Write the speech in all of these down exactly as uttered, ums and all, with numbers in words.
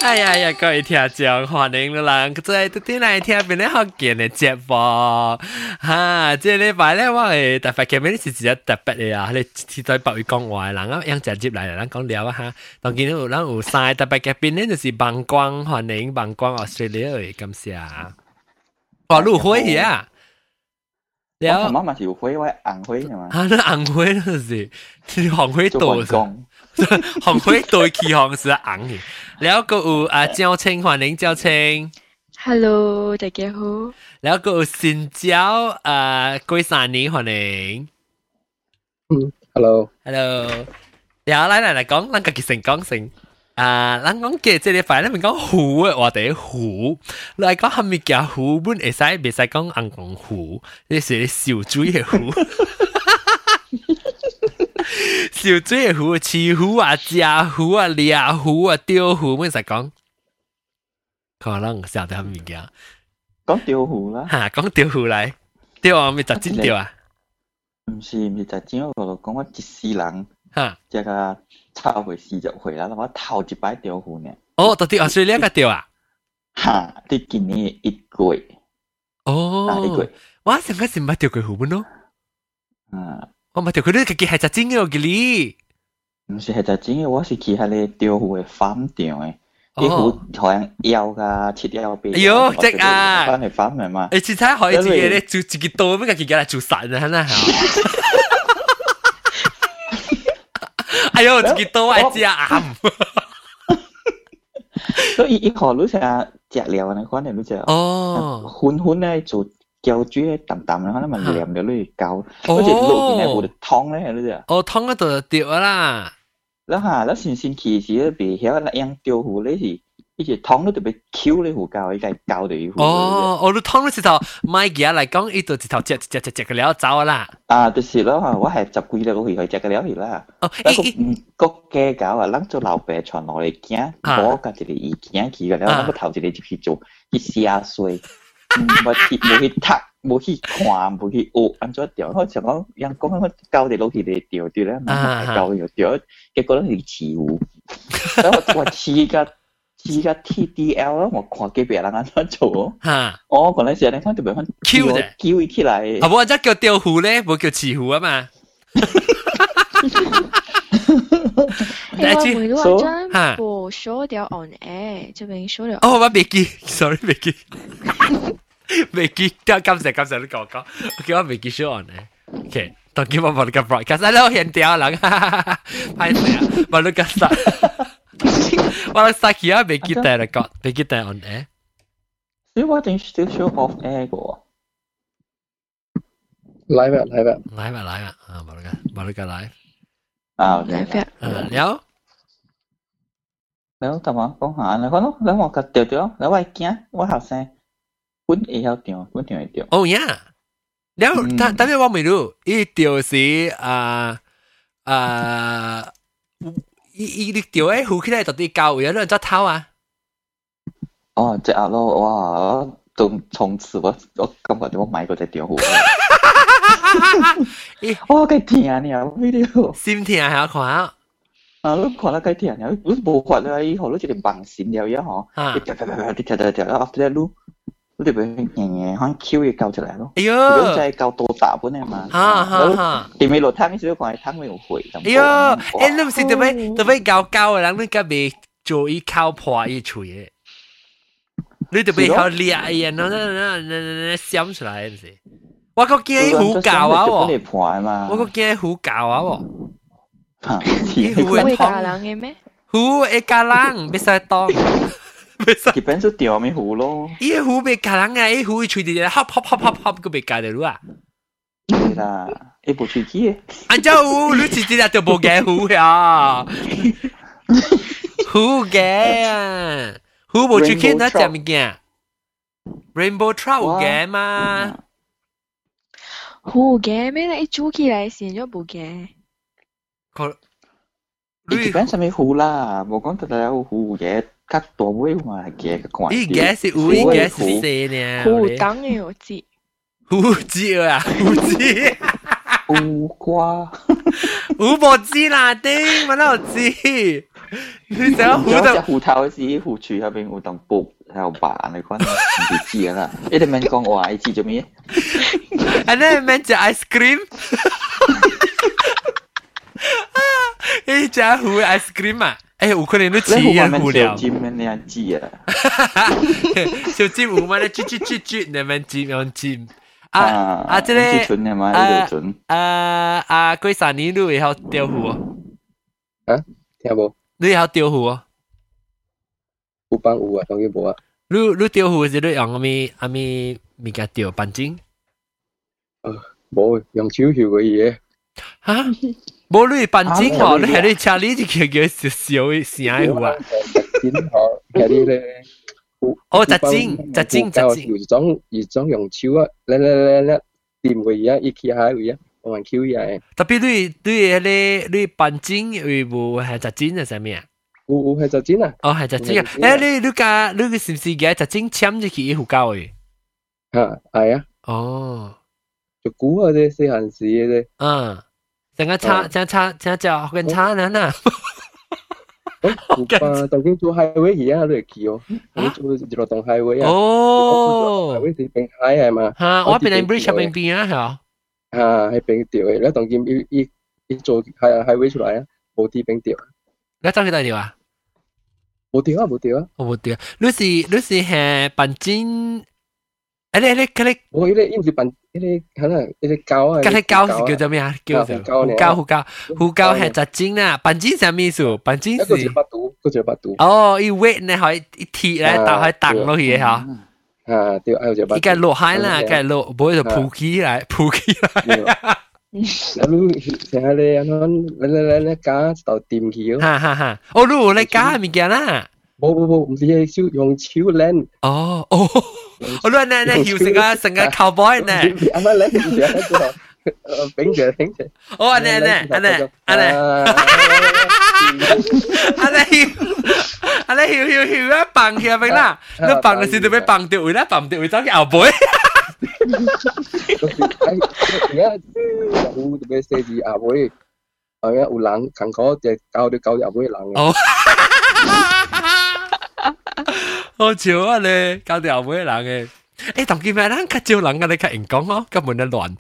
哎呀呀，各位聽眾，歡迎啦！再到啲嚟聽邊啲學健嘅節目嚇，即係禮拜咧，我係特別嘅咩？是只特別嘅啊！你次在北語講話，人啊，樣直接嚟啦，講聊啊嚇。當見到有人有晒特別嘅邊咧，就是曝光，歡迎曝光 Australia 嘅感謝。哦，入會嘅啊！ แล้วผมว่ามันสิว灰ไว้อ่าง灰ใช่ไหม啊，那紅灰那是是紅灰多是，紅灰多起紅是紅嘅。แล้วก็有啊，招青歡迎招青 ，Hello， 大家好。 แล้วก็有新招啊，桂山尼歡迎。 嗯 ，Hello，Hello。 แล้ว嚟嚟嚟講，咱家己先講先。啊，咱講嘅即係快，咱咪講湖嘅話題湖，嚟講係咪叫湖本會使，袂使講硬講湖，你是小水嘅湖，小水嘅湖，飼湖啊、食湖啊、掠湖啊、釣湖，乜使講？可能曉得係咪叫？ 講釣湖啦， 嚇，講釣湖嚟，釣啊咪就真釣啊？ 唔是唔是就真嗰度講我一世人嚇， 即個。超過四十歲啦，我頭一擺釣魚呢。 哦，到底澳大利亞個釣啊？ 嚇！啲今年一個月。 哦， 一個月。 我上個時唔係釣過魚本咯。 啊！ 我唔係釣佢啲，佢係隻真嘅嘅哩。 唔是係隻真嘅，我是去喺你釣魚嘅farm釣嘅。啲魚好像腰噶，切腰臂。 哎呦，即啊！ 翻嚟 farm 嚟嘛。 誒，切菜可以自己咧做自己刀，咩嘅自己嚟做散啊，係咪？哎呦，自己都愛食啱。 所以一號你成食料那款的你就哦， 混混咧做膠豬咧淡淡咧，可能咪黏咗你膠，好似落邊咧會湯咧，你知啊？ 哦，湯嗰度掉啦。 แล้วหาแล้ว先先其實咧，比曉那樣釣魚咧是，一隻湯都特別 Q 咧魚膠，一個膠的魚。 哦，我都湯咧直頭買嘢嚟講，呢度直頭隻隻隻隻嘅料走啦。 啊，就是咯，我係十幾粒落去，佢隻嘅料嚟啦。 哦， 誒個嘅搞啊，諗做老爸傳落嚟驚，我家一個意見去嘅，然後我頭一個就去做，去寫水，冇去冇去讀，冇去看，冇去學，安怎釣？我想講，人講我教你落去嚟釣釣咧，教又釣，結果咧係刺魚，然後我刺個。而家 T D L 咯，我看幾別人安怎做。嚇！我嗰陣時咧，看特別看 Q 啫 ，Q 起來。 啊，冇即叫釣魚咧，冇叫刺魚啊嘛。 但係每個人播 show 掉 on air，這邊 show 掉。 哦，我未記 ，sorry 未記，未記，今今時今時你講講，我叫我未記 show on air。OK，當今我冇你個 broadcast，啊，我現掉啦，拍死啊，冇你個實。我曬起啊，未記得啦，個未記得 on air。 所以我定 still show off air 個。 live 啊 live 啊 live 啊 live 啊，啊冇你個冇你個 live。 啊 live 啊。 誒，แล้วแล้วทำไม講下แล้วก็แล้ว我個釣釣แล้ว我驚我後生本會曉釣本釣會釣。 哦呀，แล้ว但但係我未รู้一釣是啊啊。伊伊你钓诶魚起來到底高有人做偷啊？ 哦，隻鴨咯，哇！從從此我我感覺我買過隻釣魚。我幾甜啊！呢條心甜係看啊！ 啊，你看得幾甜啊！你冇發啦，以後你就嚟綁線了一嗬，你跳跳跳跳跳跳，然後after that 你你哋咪硬硬可能 Q 嘢救出嚟咯。哎呦，就係救到大本嘅嘛。哈哈哈！你咪落湯嘅時候，講係湯未回。哎呦， 誒，你唔是特別特別教教嘅人，你隔壁做一靠破一處嘢，你特別好叻嘅，那那那那那閃出來嘅是。我個驚虎教啊喎，我個驚虎教啊喎。 虎會教人嘅咩？ 虎會教人，別使當。 基本就釣咪湖咯。 依個湖被夾人啊！依湖吹啲嘢，恰恰恰恰恰個被夾到啊！ 係啦，你冇吹機嘅。 安怎有？你直接就冇嘅湖呀！湖嘅啊，湖冇吹機，那隻物件 ？Rainbow Trout 有嘅嘛？ 湖嘅咩？你煮起來先咗冇嘅。 你基本上咪湖啦，冇講到有湖嘅。較大尾嘛嘅個關係。 伊嘅是有，伊嘅是細呢。 湖當然有知。 湖知啊，湖知。 湖瓜。 湖無知啦，頂，乜都知。 你想胡就胡頭時胡處嗰邊有當卜喺度扮你講唔知啦，一定免講話一次做咩？ อันนั้น免食 ice cream 你食胡 ice cream 啊誒有可能你吃嘢胡了小尖你樣知啊小尖有嘛你啜啜啜啜你們尖用尖啊啊這個啊啊啊幾三年你會曉釣魚啊聽冇你會曉釣魚啊有幫有啊當然冇啊你你釣魚是你用阿咪阿咪咪個釣板筋誒冇用手釣嘅嘢嚇冇你板筋哦你係你車你就叫叫小小聲嘅話板筋哦係你咧哦，雜精，雜精，雜精。 有種有種用手啊，咧咧咧咧掂佢嘢，一起下佢啊，我玩 Q 嘢。 特別你你你你板筋有冇係雜精係咩啊？ 有有係雜精啊。 哦，係雜精啊！誒，你你家你是唔是嘅雜精簽咗去胡膠嘅？ 嚇係啊。 哦， 就估下啫，細漢時嘅啫。 嗯，成個叉，成叉，成隻跟叉呢呐。 啊，當經做 highway 而家都係叫哦，你做做當 highway 啊。 哦 ，highway 是邊海係嘛？ 嚇，我邊喺 bridge 邊邊啊，係啊。 嚇，喺邊調嘅，你當經要要要做 highway 出嚟啊，冇啲邊調。 你走去邊調啊？ 冇調啊，冇調啊。 我冇調，你是你是係板筋，誒你你你， 我呢啲唔是板。呢啲可能呢啲膠啊， 嗰啲膠是叫做咩啊？叫做胡膠，胡膠，胡膠係雜精啦。板筋係咩意思？板筋是。 嗰隻八度，嗰隻八度。 哦，要 weight 咧可以一鐵咧，但係掟落去嘅嚇。 啊，對，嗰隻八度。 依家落海啦，梗係落，唔會就鋪起來，鋪起來。 你成日你咁，你你你你加就掂起。 哈哈哈！哦，你你加物件啦。 冇冇冇，唔是係手用手練。 哦哦。我亂咧咧，搖成個成個 cowboy 呢？ 啱啱咧，唔係喺度，頂住頂住。 哦，安尼安尼安尼安尼，安尼搖，安尼搖搖搖啊，放起邊啦？你放嘅時就俾放掉位啦，放唔掉位走去後背。 而家有特別寫字後背，係啊，有人近嗰隻教啲教啲後背人嘅。 好笑啊你，搞到後尾人嘅，誒，當見咩人較少人嘅，你較人講哦，根本就亂，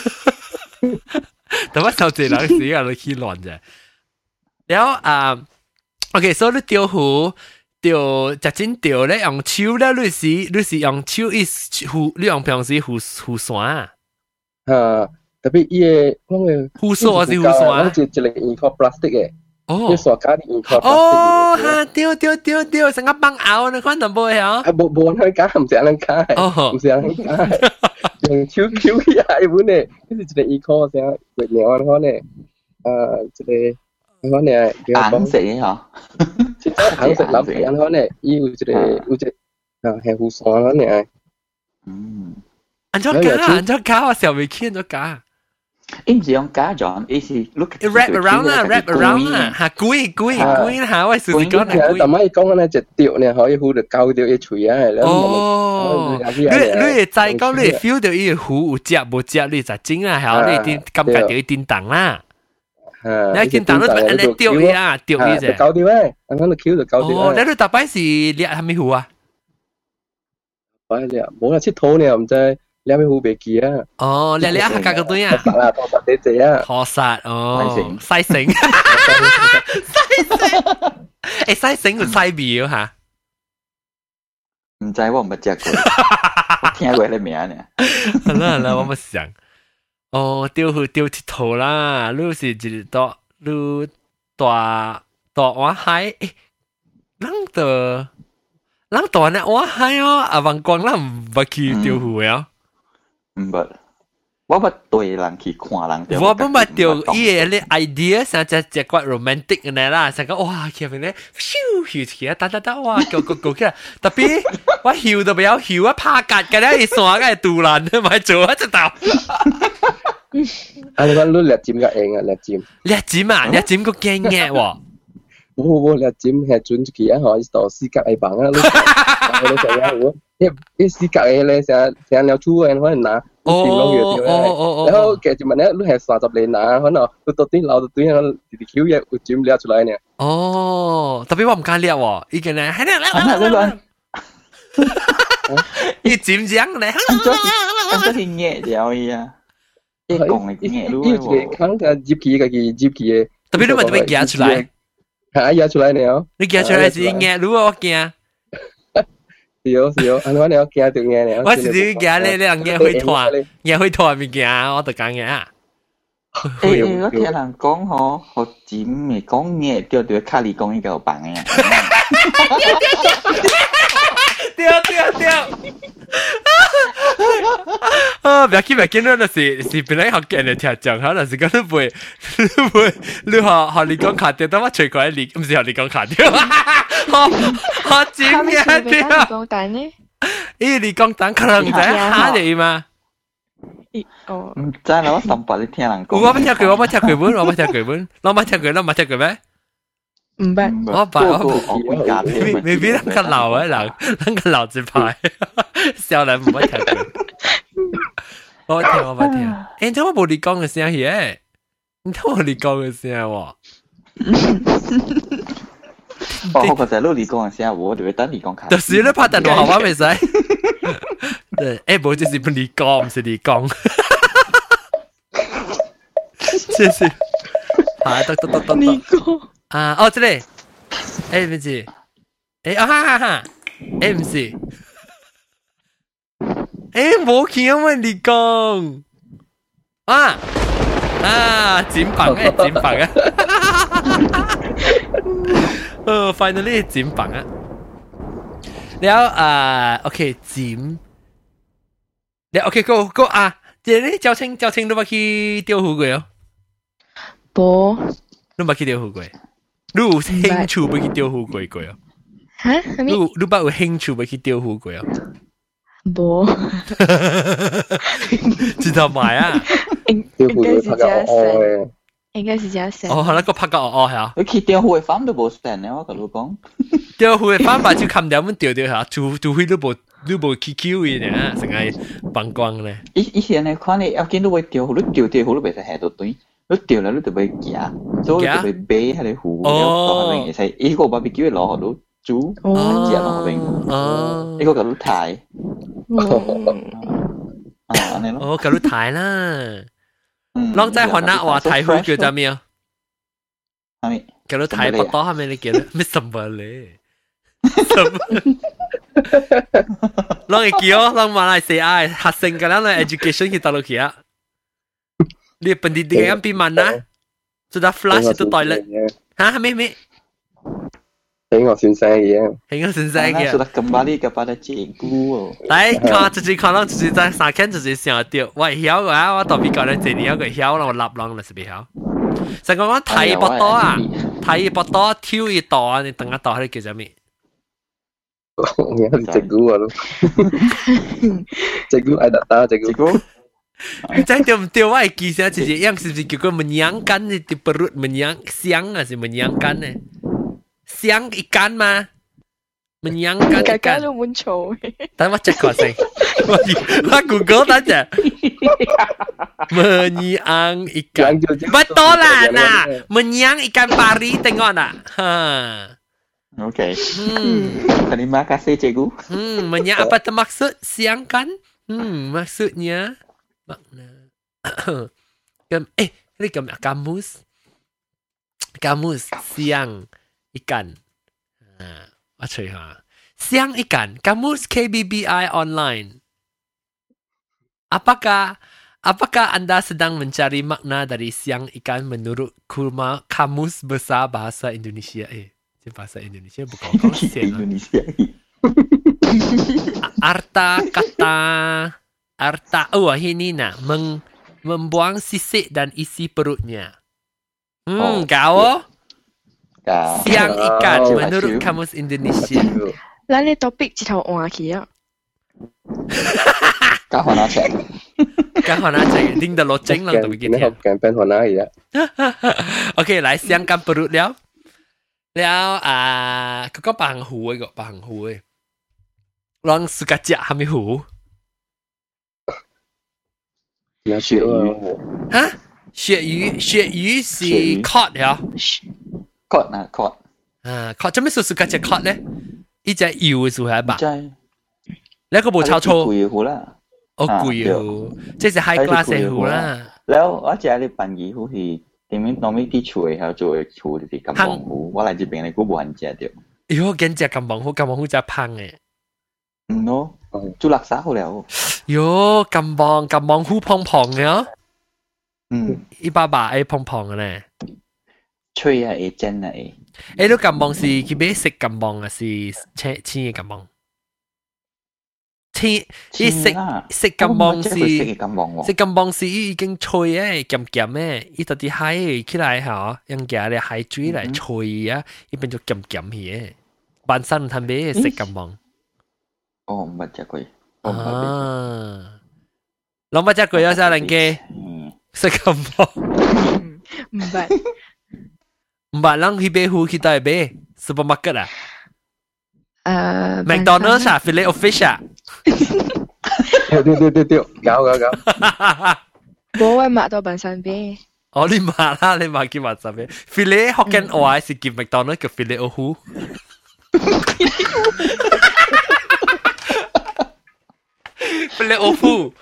但係受這人時啊，你去亂啫。然後啊 ，OK， 所以你釣魚釣雜精釣咧用手咧，你是你是用手一魚，你用平時魚魚線啊？ 啊，特別伊個我嘅魚線還是魚線啊？ 我就一個一塊 plastic 嘅。 哦， 塑膠啲硬殼。 哦，嚇，丟丟丟丟，成個幫拗你看到冇呀？ 啊，冇冇人加，唔是人加，唔是人加，用超超嘅係本咧，跟住一個硬殼成月亮安可咧，誒，一個安可咧， 硬死嚇， 即係硬食諗嘅安可咧，伊有一個有隻啊係好爽安咧， 嗯，按咗加，按咗加，我小未見咗加。 伊唔是用假狀，伊是 look wrap around 啦 ，wrap around 啦，嚇，捲捲捲下，我試試講啦。 但係講咧，隻吊咧可以好到搞到一錘啊！ 哦，你你再講你 feel 到伊虎有隻無隻，你就整啊，係你點感覺到伊叮當啦。你叮當你安尼吊伊啊，吊伊啫。 搞掉咧，安尼 Q 就搞掉。 哦，你你大擺是獵係咪虎啊？ 擺獵冇啦，佚佗呢，唔知。你有咩好別記啊？ 哦，你你啊下個對啊？ 托實啊，托實啲字啊。 托實哦，西城，西城，誒西城有西廟嚇？ 唔知我唔食過，我聽過你名呢。 係啦係啦，我冇想。哦，釣魚釣鐵頭啦，你是一個你大大灣海，誒，啷個啷大呢灣海哦？阿王光啷唔捌去釣魚啊？ 唔捌，我捌對人去看人。 我不捌釣伊個咧 idea，成只只骨 romantic 嘅啦，成個哇，佢邊咧，咻咻起啊，打打打，哇，go go go 起來，特別我搖都唔要搖啊，拍格嘅咧，線嘅杜蘭，咪做一隻頭。 啊，你講你獵尖嘅硬啊，獵尖。 獵尖啊，獵尖個驚嘅喎。 冇冇獵尖係準起啊，可以到四格嚟綁啊，你你成日我。一一絲格嘅咧，成日成日撩粗嘅，可能拿哦哦哦，然後其實問咧，你係三十年啊，可能你到啲老到啲，可能條橋嘢會剪了出來呢。 哦，特別我唔敢撩喎，已經咧，係咧， 係咧， 你剪剪咧， 咁就咁就係嘢咗伊啊，一講嘅嘢咯， 伊個坑嘅接起嘅嘅接起嘅， 特別你咪特別夾出來， 係夾出來呢？ 你夾出來是嘢咯，我驚。 是哦是哦，安怎你要驚到嘢呢？ 我是你驚你你人嘢會拖，嘢會拖咪驚，我就講嘢啊。 誒，我聽人講嗬，學剪咪講嘢，對對，卡里講依個棒嘅。 對對對。啊，唔要緊唔要緊，那是是本來學嘅人聽講，可能是講你背你背你學學你講卡掉，等我隨過嚟，唔是學你講卡掉。學剪嘢掉。 講蛋呢？ 咦，你講蛋可能在下你嘛？ 哦， 唔知啦，我上百你聽人講。 我冇聽過，我冇聽過本，我冇聽過本，我冇聽過，我冇聽過咩？ 唔捌， 我捌我未未必能夠留啊，留能夠留住牌，小人唔捌聽過。我聽我捌聽，誒，你睇我冇你講嘅聲嘢，你睇我你講嘅聲喎。 哦，我就係你講嘅聲，我就會等你講卡。 就是你拍電話號碼未使。對，誒，冇就是不你講，唔是你講。謝謝。啊，得得得得得。啊，哦，這裡，誒，唔是，誒，啊哈哈哈，誒，唔是，誒，冇見我你講，啊，啊，剪棒誒，剪棒啊，呃 ，finally 剪棒啊，แล้ว啊 ，OK 剪，แล้ว OK go go 啊，這裡交清交清都冇去釣魚過哦， 冇， 都冇去釣魚過。你有興趣要去釣魚過過啊？ 嚇？你你你捌有興趣要去釣魚過啊？ 冇， 知道買啊？ 應應該是這樣寫，應該是這樣寫。 哦，那個拍個哦係啊。 你去釣魚嘅方都冇成咧，我同你講。 釣魚嘅方法就冚掉咁釣釣下，除除非你冇你冇 Q Q 嘅呢，成日曝光咧。 以以前咧，看你要見到會釣魚，你釣釣魚你袂使下到堆。你釣啦，你就俾夾，所以就俾俾喺你湖嗰度邊，其實呢個 barbecue 攞到煮，夾落邊，呢個咁都睇，啊，安尼咯， 哦，咁都睇啦，攏在河南話睇湖叫做咩啊？ 係咪？ 叫做睇不多係咪？你叫咩什麼咧？攏係叫，攏馬來西亞學生嘅啦，嚟 education 去大陸去啊。Dia pendidikan pergi mana? Sudah flush itu toilet. Hah, Hamid, Hamid? Tengok selesai ya. Tengok selesai ya. Sudah kembali kepada cikgu. 來，看自己看到自己在三天自己想掉，我曉啊，我特別講咧，這年有個曉啦，我立浪啦是未曉。成個講睇不多啊，睇不多挑一道啊，你等一道，佢叫做咩？ 我係cikgu啊咯。cikgu ada tak cikgu？ 在掉唔掉？我係記下自己樣是不是叫個 menyenangkan di perut menyang siang 啊是 menyenangkan 呢？香一干嗎 ？menyenangkan 一干。 都滿嘈。 等我 check 個先，我我 Google 等陣。menyang ikan betul lah nah menyang ikan pari tengok nak ha okey hmm terima kasih cikgu hmm menyang apa termaksud siang kan hmm maksudnya makna eh ini kamus kamus siang ikan ha apa ha siang ikan kamus K B B I online apakah Apakah anda sedang mencari makna dari siang ikan menurut kurma kamus besar bahasa Indonesia? Eh, bahasa Indonesia bukan konsen. Indonesia. Arta kata arta oh ini nak meng, membuang sisik dan isi perutnya. Hmm, oh, kau? Yeah. Siang ikan oh, menurut kamus Indonesia. Lain topik cerita orang kia. Kau nak cek? 跟河南仔拎得落整啦，都會見聽。 跟跟河南而家。 OK，嚟香港不如了，了啊，嗰個白虎嘅個白虎嘅，讓自家食係咪虎？ 有鱈魚啊，鱈魚鱈魚是 cod 呀 cod 啊 cod 啊 cod 做咩說是嗰隻 cod 咧？呢隻搖嘅時候係吧？你個冇炒醋， 貴糊啦， 哦貴糊，即係 high class 嘅糊啦。 แล้ว我只你扮魚好似點樣當咩啲醋係做嘅醋就是金棒糊，我嚟這邊你估冇人食掉。 喲，緊隻金棒糊，金棒糊真係胖嘅。 唔咯，做垃圾好了。 喲，金棒金棒糊胖胖嘅哦。 嗯， 一百八誒胖胖嘅咧。 脆啊，誒真啊誒。 誒，都金棒是佢俾食金棒啊，是青青嘅金棒。青，伊食食金棒是食金棒是已經脆誒，鹹鹹誒，伊到啲海起來嚇，用夾咧海水嚟脆啊，伊變做鹹鹹嘅。半山攤俾食金棒。 哦，唔係食過。 啊，攞乜隻鬼啊？細人機食金棒。 唔係。 唔係，人去買糊去到買 supermarket 啊？ 誒 ，McDonald's 啊 ，Filet O Fish 啊？ 對對對對對，搞搞搞。 冇啊，買到半山邊。 哦，你買啦，你買叫半山邊。Filet Hokkien O 是叫 McDonald's 叫 Filet O 糊。Filet O 糊。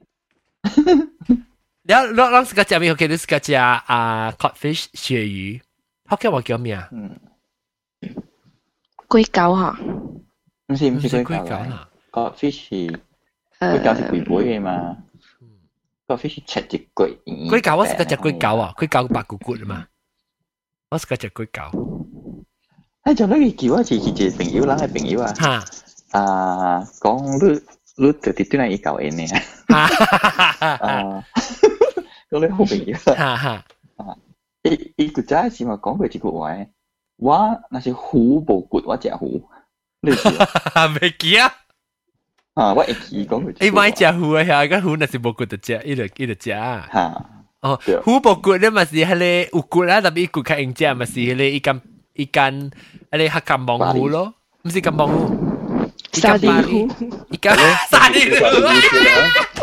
然後，讓讓自己食咩？OK，你自己食啊 codfish 鱈魚。學嘅話叫咩啊？ 嗯， 龜狗嚇， 唔是唔是龜狗啦，個 fish 龜狗是龜背嘅嘛，個 fish 切隻龜。 龜狗我是嗰隻龜狗啊，龜狗白骨骨啊嘛，我是嗰隻龜狗。 誒，就呢個叫啊，似似隻朋友啦，係朋友啊。嚇！啊，講你你就啲端係一嚿嘢呢。啊，講你好朋友。 哈哈。 伊伊個仔是咪講過一句話誒？我那是虎無骨，我食虎。你知啊？ 未記啊？ 啊，我會記講過。 你買食虎啊？係個虎那是無骨就食，伊就伊就食啊。 嚇！ 哦，虎無骨咧，咪是迄個有骨啦，特別伊骨較用食，咪是迄個伊間伊間迄個黑金棒虎咯，唔是金棒虎。 沙地虎。 伊間沙地虎。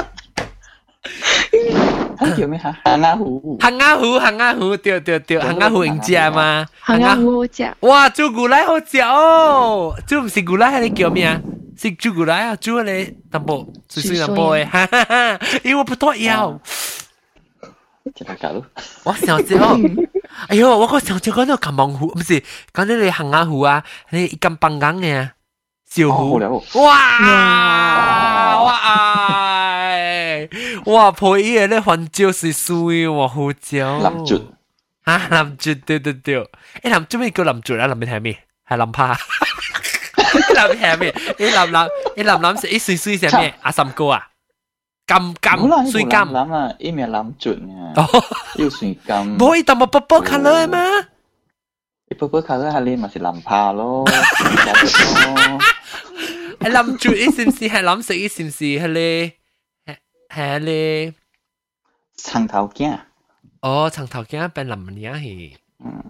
叫咩嚇？行鴨糊， 行鴨糊，行鴨糊，對對對，行鴨糊用食嘛？ 行鴨糊好食。 哇，煮牛奶好食哦！煮唔是牛奶，係你叫咩啊？是煮牛奶啊？煮你淡薄，水水淡薄嘅，哈哈哈！因為我不多要。 食得夠。 我想食哦，哎呦，我個想食嗰個金棒糊，唔是講你哋行鴨糊啊，你咁棒硬嘅小糊。哇哇！哇，配伊個咧番椒是水哇，好椒。 林竹啊，林竹對對對，誒林做咩叫林竹啊？林邊係咩？係林帕。林係咩？誒林林誒林林是誒水水係咩？阿三哥啊，金金水金。 林啊，伊咪林竹啊，要水金。 冇伊淡薄薄薄 colour 嘛？ 伊薄薄 colour 係你咪是林帕咯。 誒林竹伊是唔是係藍色？伊是唔是係咧？係咧， 長頭鏡。 哦，長頭鏡變林娘係。 嗯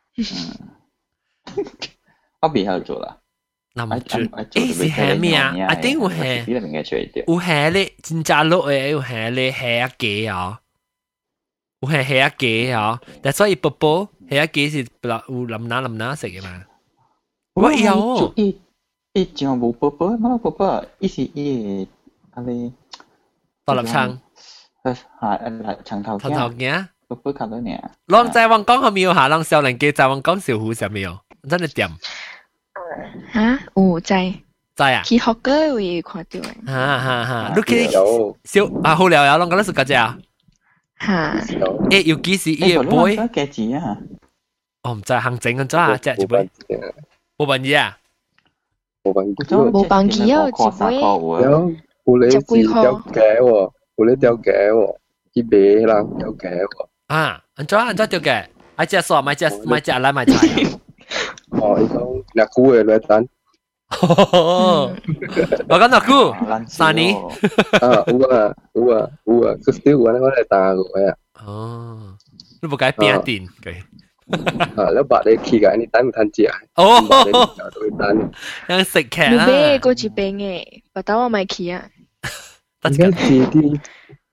嗯。我邊喺度做啦。 林竹，誒是係咩啊？一定有係。有係咧，真正落嘅有係咧，係一幾啊？有係係一幾啊？但所以波波係一幾是有林拿林拿食嘅嘛？我有。 伊伊就冇波波，冇波波，伊是伊阿你。 獨立撐， 係係長頭長頭鏡， 個杯卡多年。 浪在旺講後面有下，浪少年機在旺講小虎上面有，真係掂。 嚇，有在在啊？ 去學過會看到誒。 嚇嚇嚇，你去小啊好聊有，浪講得是嗰隻啊？ 嚇。 誒，要幾時伊個杯？ 幾錢啊？ 我唔知行整緊咗啊，隻一杯。冇辦嘢啊？ 冇辦嘢。冇辦嘢啊，一杯。有你自掉嘅喎，有你掉嘅喎，去買啦掉嘅喎。 啊，安怎安怎掉嘅？買隻傻，買隻買隻來買菜。 哦，伊講兩股嘅來單。 我講兩股，三年。 啊，有啊有啊有啊，佢 still 揾我嚟打嘅啊。 哦，你冇解變電嘅。 啊，แล้วบัดได้ขี่กับอันนี้ตั้งทันเจียโอ้ยัง食劇啦。 你俾嗰住病嘅，บัด我咪ขี่啊。 而家自啲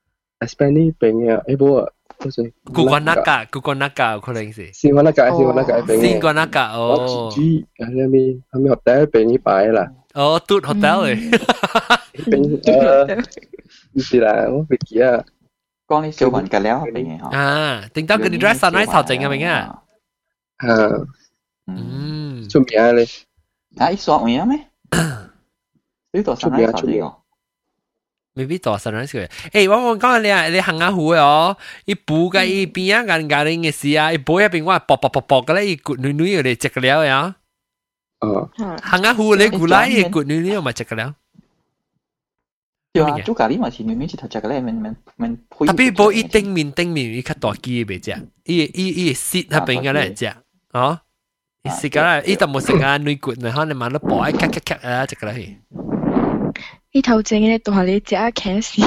Spanish 病啊，哎不，不是。 古关那个，古关那个可能是。 新关那个，新关那个病。 新關那個哦。 我 G G，係咪係咪 hotel 病呢擺啦？ 哦，嘟 hotel 嚟。 病誒，唔是啦，我唔記啊。 講你小雲嘅了病嘅嗬。 啊，定到佢哋 dress sunrise 頭整嘅病啊。 啊。 嗯。 出名咧。 啊，一說名咩？呢度 sunrise 頭整哦。 未必大 sunrise 嘅。誒，我我講你啊，你行下湖嘅哦，伊補嘅伊邊啊間間嘅事啊，伊補入邊我薄薄薄薄嘅咧，伊骨女女嘅嚟食嘅了呀。 哦。 行下湖你古來伊骨女女又咪食嘅了。 對啊，做咖喱嘛是女女是頭食嘅咧，mình mình mình 配。 特別補伊頂面頂面伊較大機嘅未食，伊伊伊蝕喺邊嘅咧食，哦。伊食嘅咧，伊就冇食啊女骨，然後你買咗薄，咔咔咔啊食嘅咧。 呢頭正嘅都係你隻啊騎士。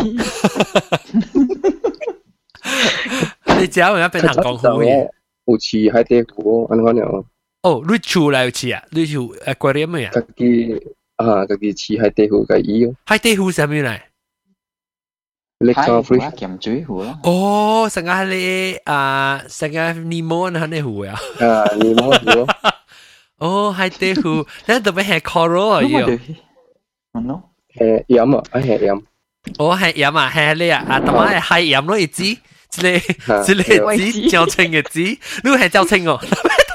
你隻有一邊行江湖嘅， 有似海底湖，安講樣。 哦，你厝嚟有似啊？你厝 aquarium 咩啊？ 家己啊，家己似海底湖嘅魚。 海底湖係咩嚟？ 海湖啊，鹹水湖咯。 哦，成個你啊，成個尼莫那啲湖啊。 啊，尼莫湖。 哦，海底湖，你特別係 coral 啊要。 嗯。 係飲啊，係飲。 哦，係飲啊，係你啊，啊，同埋係飲咯，一支，一個一個支較清嘅支，你係較清哦。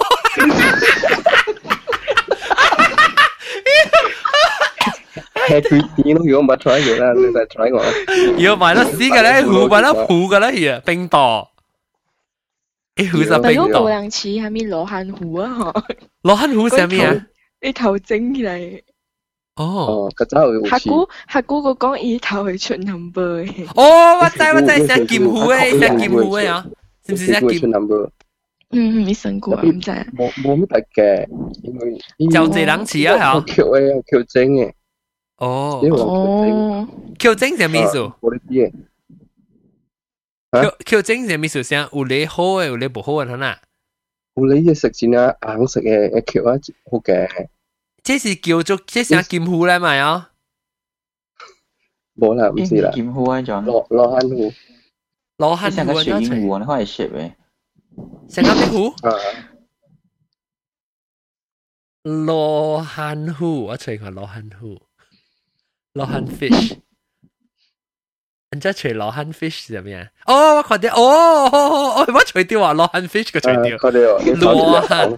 係佢點咯？如果唔係 try 嘅啦，你再 try 我。 要買得屎嘅咧，湖買得湖嘅咧，而冰島。誒，湖就冰島。 但係嗰個人似係咪羅漢湖啊？嗬。 羅漢湖係咩啊？ 你頭整起嚟。 哦， 個真係客姑客姑個講伊頭係出 number 嘅。 哦，我知我知，成劍湖嘅，成劍湖嘅啊，是唔是成劍？ 嗯，未試過，唔知。 冇冇乜特嘅，因為就這兩次啊，嚇。 橋誒，橋精嘅。 哦。 哦。 橋精係咩意思？ 我哋啲嘅。橋橋精係咩意思？先有你好嘅，有你唔好嘅，係嘛？ 有你嘅食先啊，硬食嘅誒橋啊，好嘅。 這是叫做這是劍湖嚟咪啊？ 冇啦，唔知啦。 劍湖嗰種。 羅羅漢湖。 羅漢湖成個水煙湖，你可以食嘅。 成個咩湖？ 啊。 羅漢湖，我隨佢羅漢湖，羅漢 fish。人家隨羅漢 fish 係咩啊？哦，我睇到，哦，哦，我隨掉啊，羅漢 fish 個隨掉。羅漢。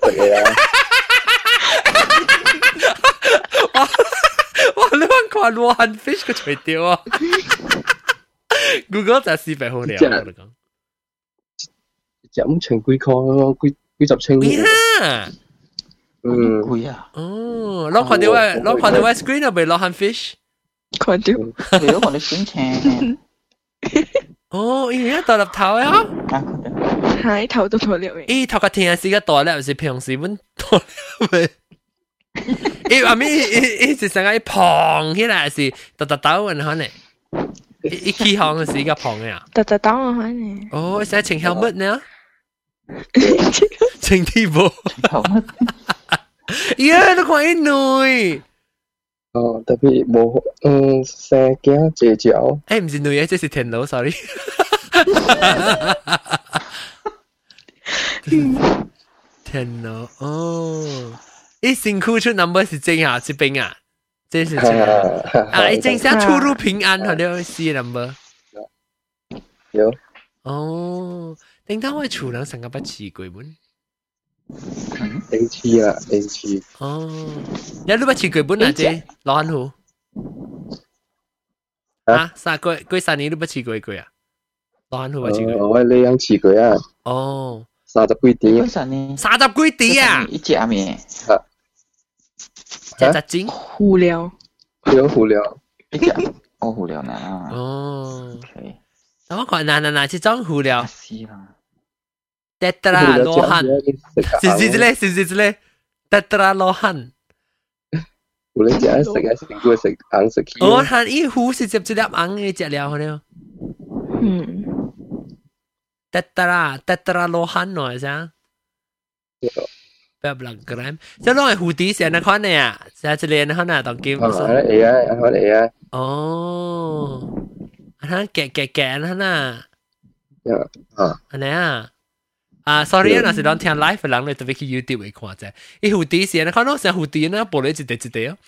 哇！你揾看羅漢 fish 個除掉啊 ！Google 就試白好料，我哋講。 隻咁長幾塊咯，幾幾十清。 邊啊？ 嗯， 貴啊！ 哦，攞看到喂，攞看到喂 screen 入邊羅漢 fish。 看到。 你攞看到先青。 哦，而家大粒頭啊！ 係頭都大粒嘅。 咦，頭個天時個大粒，是平時本大粒。誒，阿咪，誒誒，是成個一胖起來是突突抖嘅可能，一起行嘅是一個胖嘅啊。 突突抖嘅可能。 哦，成穿 helmet 呢？穿 T 恤。呀，都看一女。 哦，特別冇，嗯，成件姐腳。 誒，唔是女嘅，這是田螺 ，sorry。田螺，哦。一辛苦出 number 是正啊，是病啊，这是正啊。啊，一正下出入平安，好了 C number。 有。 哦，點解我厝人成個不似鬼本？ 定似啊，定似。 哦，你都不似鬼本啊？這羅漢湖。啊，三個幾三年都不似鬼鬼啊？羅漢湖不似鬼。 我你樣似佢啊？ 哦。 三十幾點？ 三十幾點啊？ 一隻咩？ 啊。 只只精胡聊， 有胡聊， 一隻哦胡聊呢？ 哦，咁我講嗱嗱嗱，即種胡聊， 是啦， 得得啦，羅漢，是是之類，是是之類，得得啦，羅漢。 胡你食食嘅食過食硬食起。 我睇依胡是接接粒硬嘅食了，好了。 嗯， 得得啦，得得啦，羅漢來先。แบบหลังกรามจะลองไอ้หูดีเสียนะคอนเนี่ยจะจะเรียนเขาหน้าตอนเกมอ๋อเอ๋อ่ะเขาเอ๋อ่ะอ๋อไฮ哈夾夾夾啦呐， 啊， 安尼啊，啊，sorry 啊，若是當聽 live 嘅人，你特別去 YouTube 會看啫。伊蝴蝶是，你看到成蝴蝶呢，播你一地一地哦。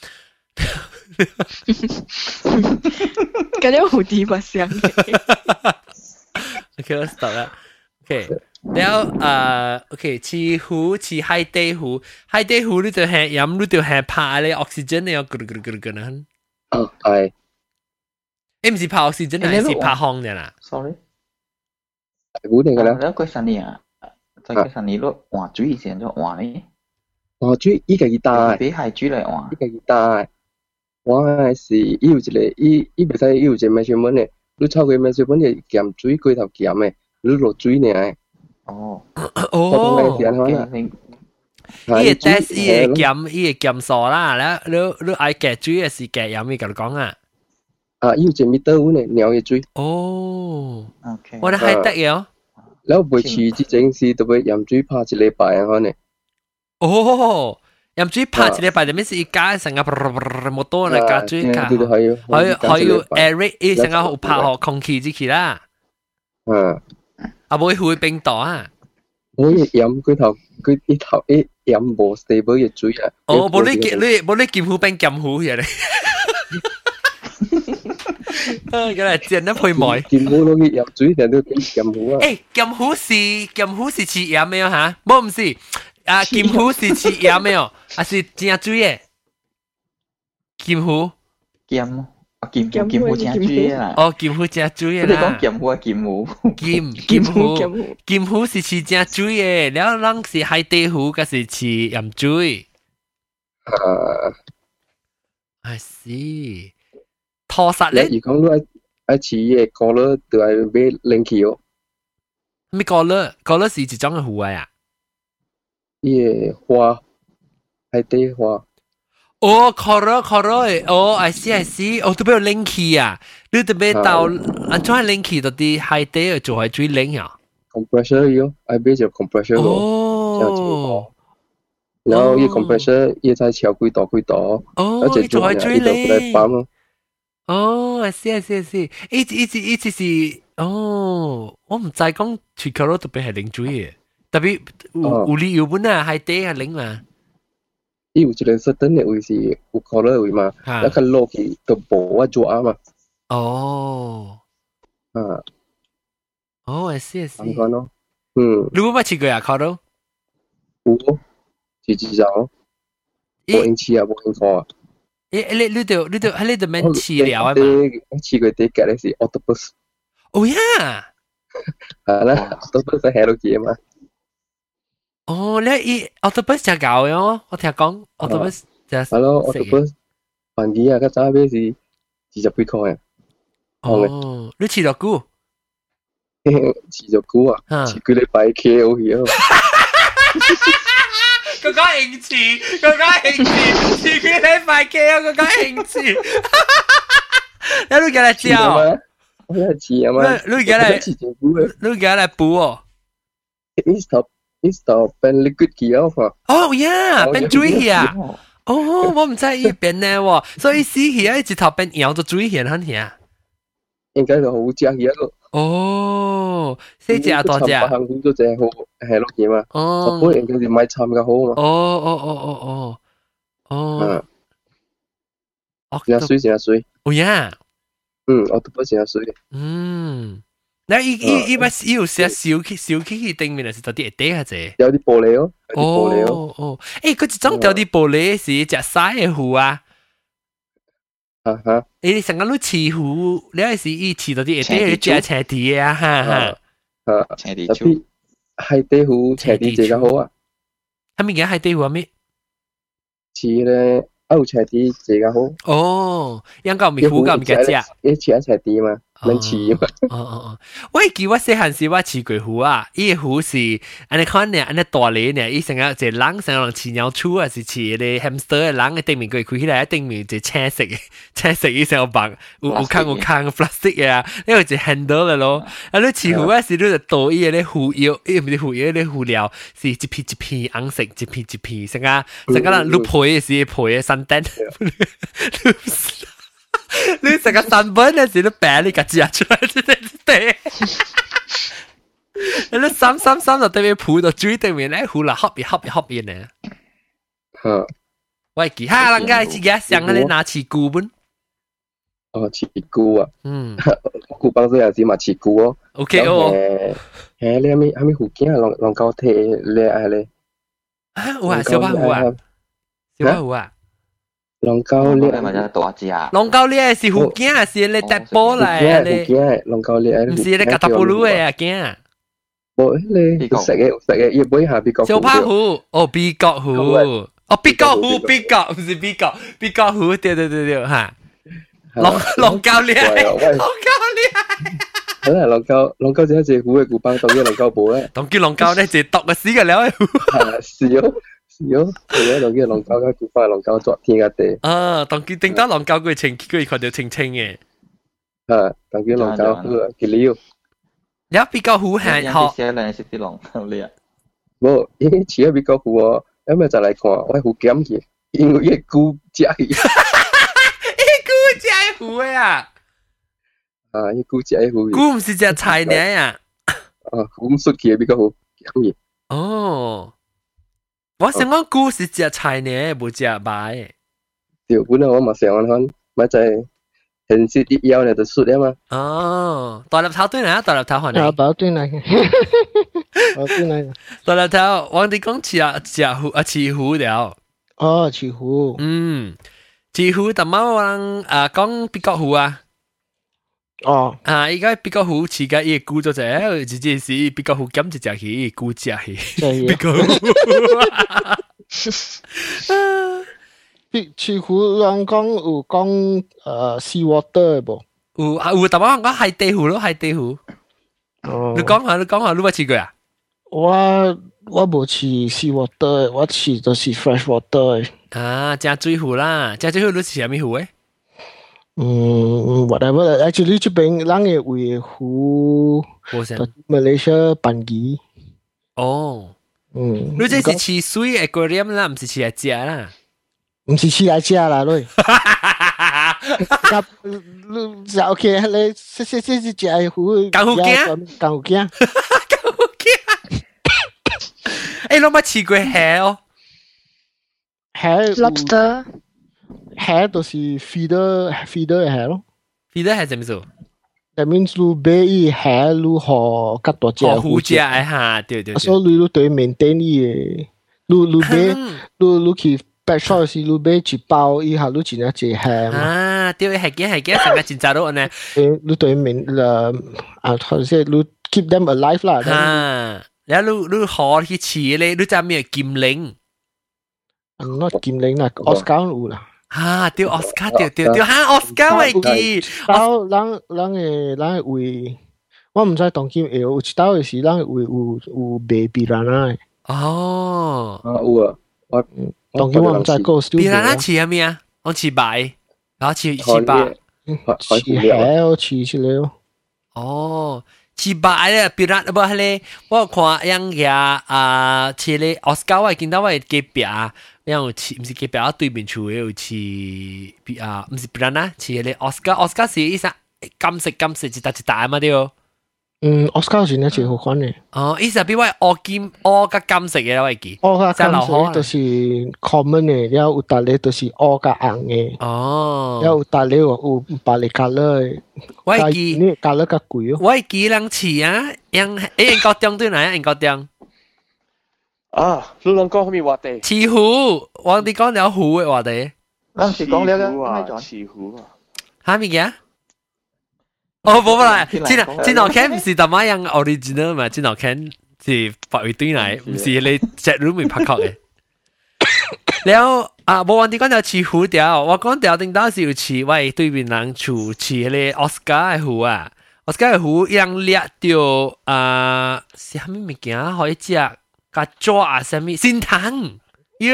嗰啲蝴蝶不相嘅。 OK， 我 stop 啦。OK， 然後誒 ，OK， 似湖似海底湖，海底湖你就係飲，你就係拍咧 oxygen 你要咕嚕咕嚕咕嚕咕嚕。 哦，係。 誒，唔是拍 oxygen 係是拍烘嘅啦。 Sorry。 湖嚟㗎啦。 แล้ว嗰陣呢啊，在嗰陣呢咯，換水以前就換呢。 換水依個幾大？ 比係水嚟換。 依個幾大？我是伊有一個，伊伊袂使伊有一個 measurement 嘅，你超過 measurement 嘅鹹水過頭鹹嘅，你落水呢誒。 哦。 哦。伊個 test 伊個鹹伊個鹹數啦，แล้ว你你愛夾水嘅是夾鹽，伊甲你講啊。 啊，伊有一個 meter 嘅尿嘅水。 哦。 OK。 我哋係得嘅。 แล้ว每次之前是特別鹽水拍一禮拜啊，可能。 哦。鹽水拍一禮拜，就咩是一加成個冇多啦，加水加，可以可以 air， 伊成個有拍好空氣入去啦。 嗯。 啊，冇會冰島啊。 我嘅鹽佢頭佢一頭一鹽無 stable 嘅水啊。 哦，冇你你冇你劍湖冰劍湖嘅你。啊，咁嚟剪得配梅。 劍湖攞嘅鹽水成都變劍湖啊。 誒，劍湖是劍湖是似鹽沒有嚇？冇唔是。啊，劍湖是似鹽沒有？啊是正水嘅。劍湖。 劍。啊，劍劍劍湖正水啊！ 哦，劍湖正水啦。 你講劍湖啊，劍湖。 劍劍湖劍湖是似正水嘅，แล้ว人是海底湖，嗰是似鹽水。 啊 I see。拖實咧。 如講你愛似嘅color就係買冷氣哦。 咩color？ color 是一種嘅湖啊？ 伊個花，海底花。 哦 ，color color， 哦 ，I see I see， 哦，都俾有冷氣啊！你特別到安怎冷氣到啲海底做係最冷啊 ？compressor 喲，I買隻 compressor 哦。 然後伊 compressor 伊再超幾度幾度， 哦，伊做係最冷。 哦 ，I see I see I see， 一直一直一直是，哦，我唔知講全 color 特別係冷水嘅，特別有有理由本啊，海底係冷嘛。 伊有一個 certain 嘅位是有 color 嘅位嘛，一看落去就無啊做啊嘛。 哦。 啊。 哦 ，I see I see。 咁講咯。嗯。 你有冇試過啊 color？ 有，是至少。冇用試啊，冇用看啊。 誒，你你就你就喺你度咩飼料啊嘛？ 我試過啲嘅咧是 octopus。 哦呀！ 係啦 ，octopus 係喺度嘅嘛。 哦，你伊 octopus 真搞嘅哦，我聽講 octopus 就係咯 ，octopus 飯機啊，佢揸咩是二十幾塊啊？ 哦，你飼咗久？ 飼咗久啊？飼幾禮拜 K O 去啊！ 佢講興趣，佢講興趣，飼幾禮拜 K O， 佢講興趣。你都叫嚟教？ 我係飼啊嘛。 你叫嚟，你叫嚟補哦。 It's the 變 liquid 嘅啊！ 哦呀，變水去啊！哦，我唔知伊變咧喎，所以死去啊，一頭變搖到水去很嘢。 應該就好食嘅咯。 哦，細隻啊，大隻。 韓國都真係好係咯嘅嘛。 哦。 日本應該是買參嘅好嘛。 哦哦哦哦哦。哦。 真係水真係水。 哦呀。 嗯，我都不真係水。 嗯。那伊伊伊捌伊有寫燒起燒起去頂面係到底會底下啫？ 有啲玻璃哦，有啲玻璃哦。 哦，誒，嗰一種掉啲玻璃是隻曬嘅湖啊。 啊哈！ 誒，成個都似湖，你係是伊似到啲會底係隻斜地啊，哈哈。 啊，斜地處。海底湖斜地最好啊。 係咪嘅海底湖係咩？ 似咧，歐斜地最好。 哦，應該唔係湖咁嘅隻。 一似一斜地嘛。能飼嘛？ 哦哦哦！我記我細漢時我飼過湖啊，伊個湖是安尼看呢，安尼大嚟呢，伊成個一個人成個飼鳥鼠啊，是飼個 hamster 嘅人嘅頂面佢開起來，頂面就青色嘅，青色伊成個白，有有坑有坑 plastic 嘅啊，呢個就 handle 嘅咯。啊，你飼湖啊時你就倒伊個咧湖藥，伊唔係湖藥咧湖料，是一片一片紅色，一片一片，成個成個人擼皮嘅時皮嘅山頂。 你食個三本嘅時，你病你個食出來，真係地。你咧三三三就對面鋪到最對面咧，胡啦合一合一合一呢。 嚇， 喂，其他人家自己想你拿起股本。 哦，持股啊， 嗯， 股幫咗有時嘛持股哦。 OK 哦。 誒，你係咪係咪福建啊？浪浪高鐵咧係咧。 啊，有啊，小巴湖啊，小巴湖啊。 浪高咧咪就大隻啊！ 浪高咧是福建啊，是你搭波嚟啊你。 福建浪高咧， 唔是你格塔布魯嘅啊，驚。 冇咧，食嘅食嘅，要杯下邊個。 小巴湖，哦，碧角湖，哦，碧角湖，碧角，唔是碧角，碧角湖，對對對對，嚇。浪浪高咧，浪高咧。 好啦，浪高浪高只一隻湖嘅古邦，當叫浪高寶咧。 當叫浪高咧，就篤個屎嘅了。 係是哦。有，有當叫浪高嘅古巴浪高昨天嘅地。 啊，當叫頂到浪高佢清，佢看到清清嘅。 啊，當叫浪高佢佢了。 有比較好行學。 寫兩識啲浪高咧。 冇，已經似咗比較好喎。咁咪就嚟看，我係好減嘅，因為一股只。一股只虎呀！ 啊，一股只虎。 股唔是只菜呢呀？ 啊，咁出奇比較好減嘅。 哦。我想講菇是隻菜呢，冇隻擺。 條本來我嘛想講，咪就係現時啲腰呢就出啊嘛。 哦，大粒頭對嚟啊，大粒頭可能。 大粒頭對嚟。對嚟。 大粒頭，我哋講似啊似虎啊似虎了。 哦，似虎。 嗯，似虎，但係我人啊講比較虎啊。 哦， 啊！依家比較好似嘅嘢估咗隻，直接是比較好咁就隻起估隻起，比較好。 比似乎人講有講誒 sea water 噃， 有啊有，但係我講海地湖咯，海地湖。 哦， 你講下，你講下，你有冇試過啊？ 我我冇試 sea water，我試就是 fresh water。 啊，正水湖啦，正水湖你試係咩湖誒？ 嗯 ，whatever。Actually，這邊人嘅為湖，馬來西亞班機。 哦， 嗯， 你這是飼水 aquarium 啦，唔是飼嚟食啦。 唔是飼嚟食啦，你。咁你就 OK，你食食食食食湖。 江湖驚， 江湖驚，江湖驚。誒，你有冇試過蝦哦？ 蝦 lobster。 蝦就是 feeder feeder 嘅蝦咯 ，feeder 係點做 ？That means 你俾伊蝦，你學吉多隻好隻嚇，對對。 所以你你對 maintain 伊嘅，你你俾你你去 pet shop 時，你俾一包以後，你只能隻蝦嘛。 啊，對，係嘅係嘅，成個真扎到呢。 誒，你對 main 誒啊，或者你 keep them alive 啦。 啊，然後你你學去飼咧，你就咩劍靈？ 唔係劍靈啦 ，Oscar 有啦。 啊，對 Oscar 對對對，嚇 Oscar 為記， 包人人嘅人會，我唔知當劍有，有一道嘅是人會有有賣比蘭啦。 哦， 啊有啊，我當劍我唔知個。 比蘭啦，似係咩啊？我似白，然後似似白， 似蝦我似出嚟咯。 哦，似白咧，比蘭不係咧，我看樣嘢啊，似咧 Oscar 我見到我嘅壁啊。有似唔是佢表對面處有似比啊，唔是比蘭啦，似你 Oscar，Oscar 是依隻金色金色一笪一笪嘛啲哦。 嗯 ，Oscar 是呢隻好款嘅。 哦，依隻比我黑金黑加金色嘅我記。 黑加金色就是 common 嘅，然後有搭咧就是黑加硬嘅。 哦。 然後有搭咧有白嚟 color。 我記呢 color 較貴哦。 我記人似啊，樣誒英國中對哪英國中。 啊，你兩個可唔可以話地？ 似湖，我哋講有湖嘅話地。 啱先講了嘅，似湖啊。 嚇咩嘅？哦，冇啦，真係真係 can 唔是特乜樣 original 嘛？真係 can 是白魚端嚟，唔是你隻 room 咪拍角嘅。然後啊，冇話啲講就似湖條，我講條定當時要似喂對面人處似你 Oscar 嘅湖啊 ，Oscar 嘅湖樣掠到啊，是蝦米物件可以食？甲抓啊，什麼仙藤？喲，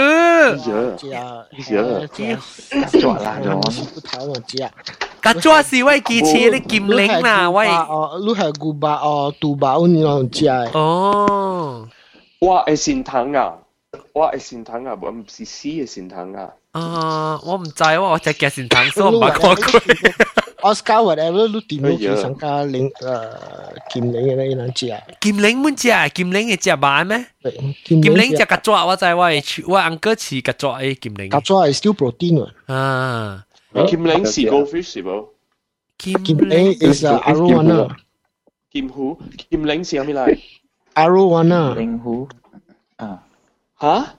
抓啦咗。 甲抓是喂機車咧劍靈啦，喂。 哦，你係古巴哦，杜巴你啷食？ 哦， 哇，係仙藤啊！ 我係善堂啊，唔是死嘅善堂啊。 啊，我唔知喎，我只嘅善堂，所以我唔係看過。 Oscar whatever 你點樣去上加零誒劍靈嘅咧？能知啊？ 劍靈滿只，劍靈嘅只買咩？劍靈只夾爪，我知我係我安哥似夾爪誒劍靈。 夾爪係 still protein 啊。 劍靈是 goldfish 是冇？ 劍靈 is arowana。 劍虎，劍靈是咩嚟 ？arowana。 靈虎啊嚇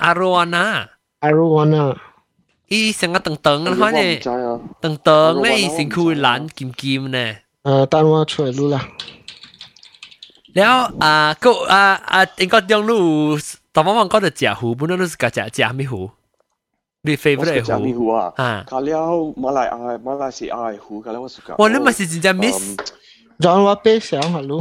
？arowana。arowana。伊成個長長嘅，可能長長咧，伊成佢藍劍劍咧。 誒，等我出嚟錄啦。 แล้วอ่าก็อ่าอ่าเองก็ยังรู้ตอนวันก็จะจ่าหูปุ่นรู้สึกจะจ่าไม่หู你 favorite หูจ่าไม่หูอ่ะอ่าเขาเรียกมาลายอ่ามาลายสิอ่าหูเขาเรียกว่าสุก哇你咪是真正 miss 讓我俾相下錄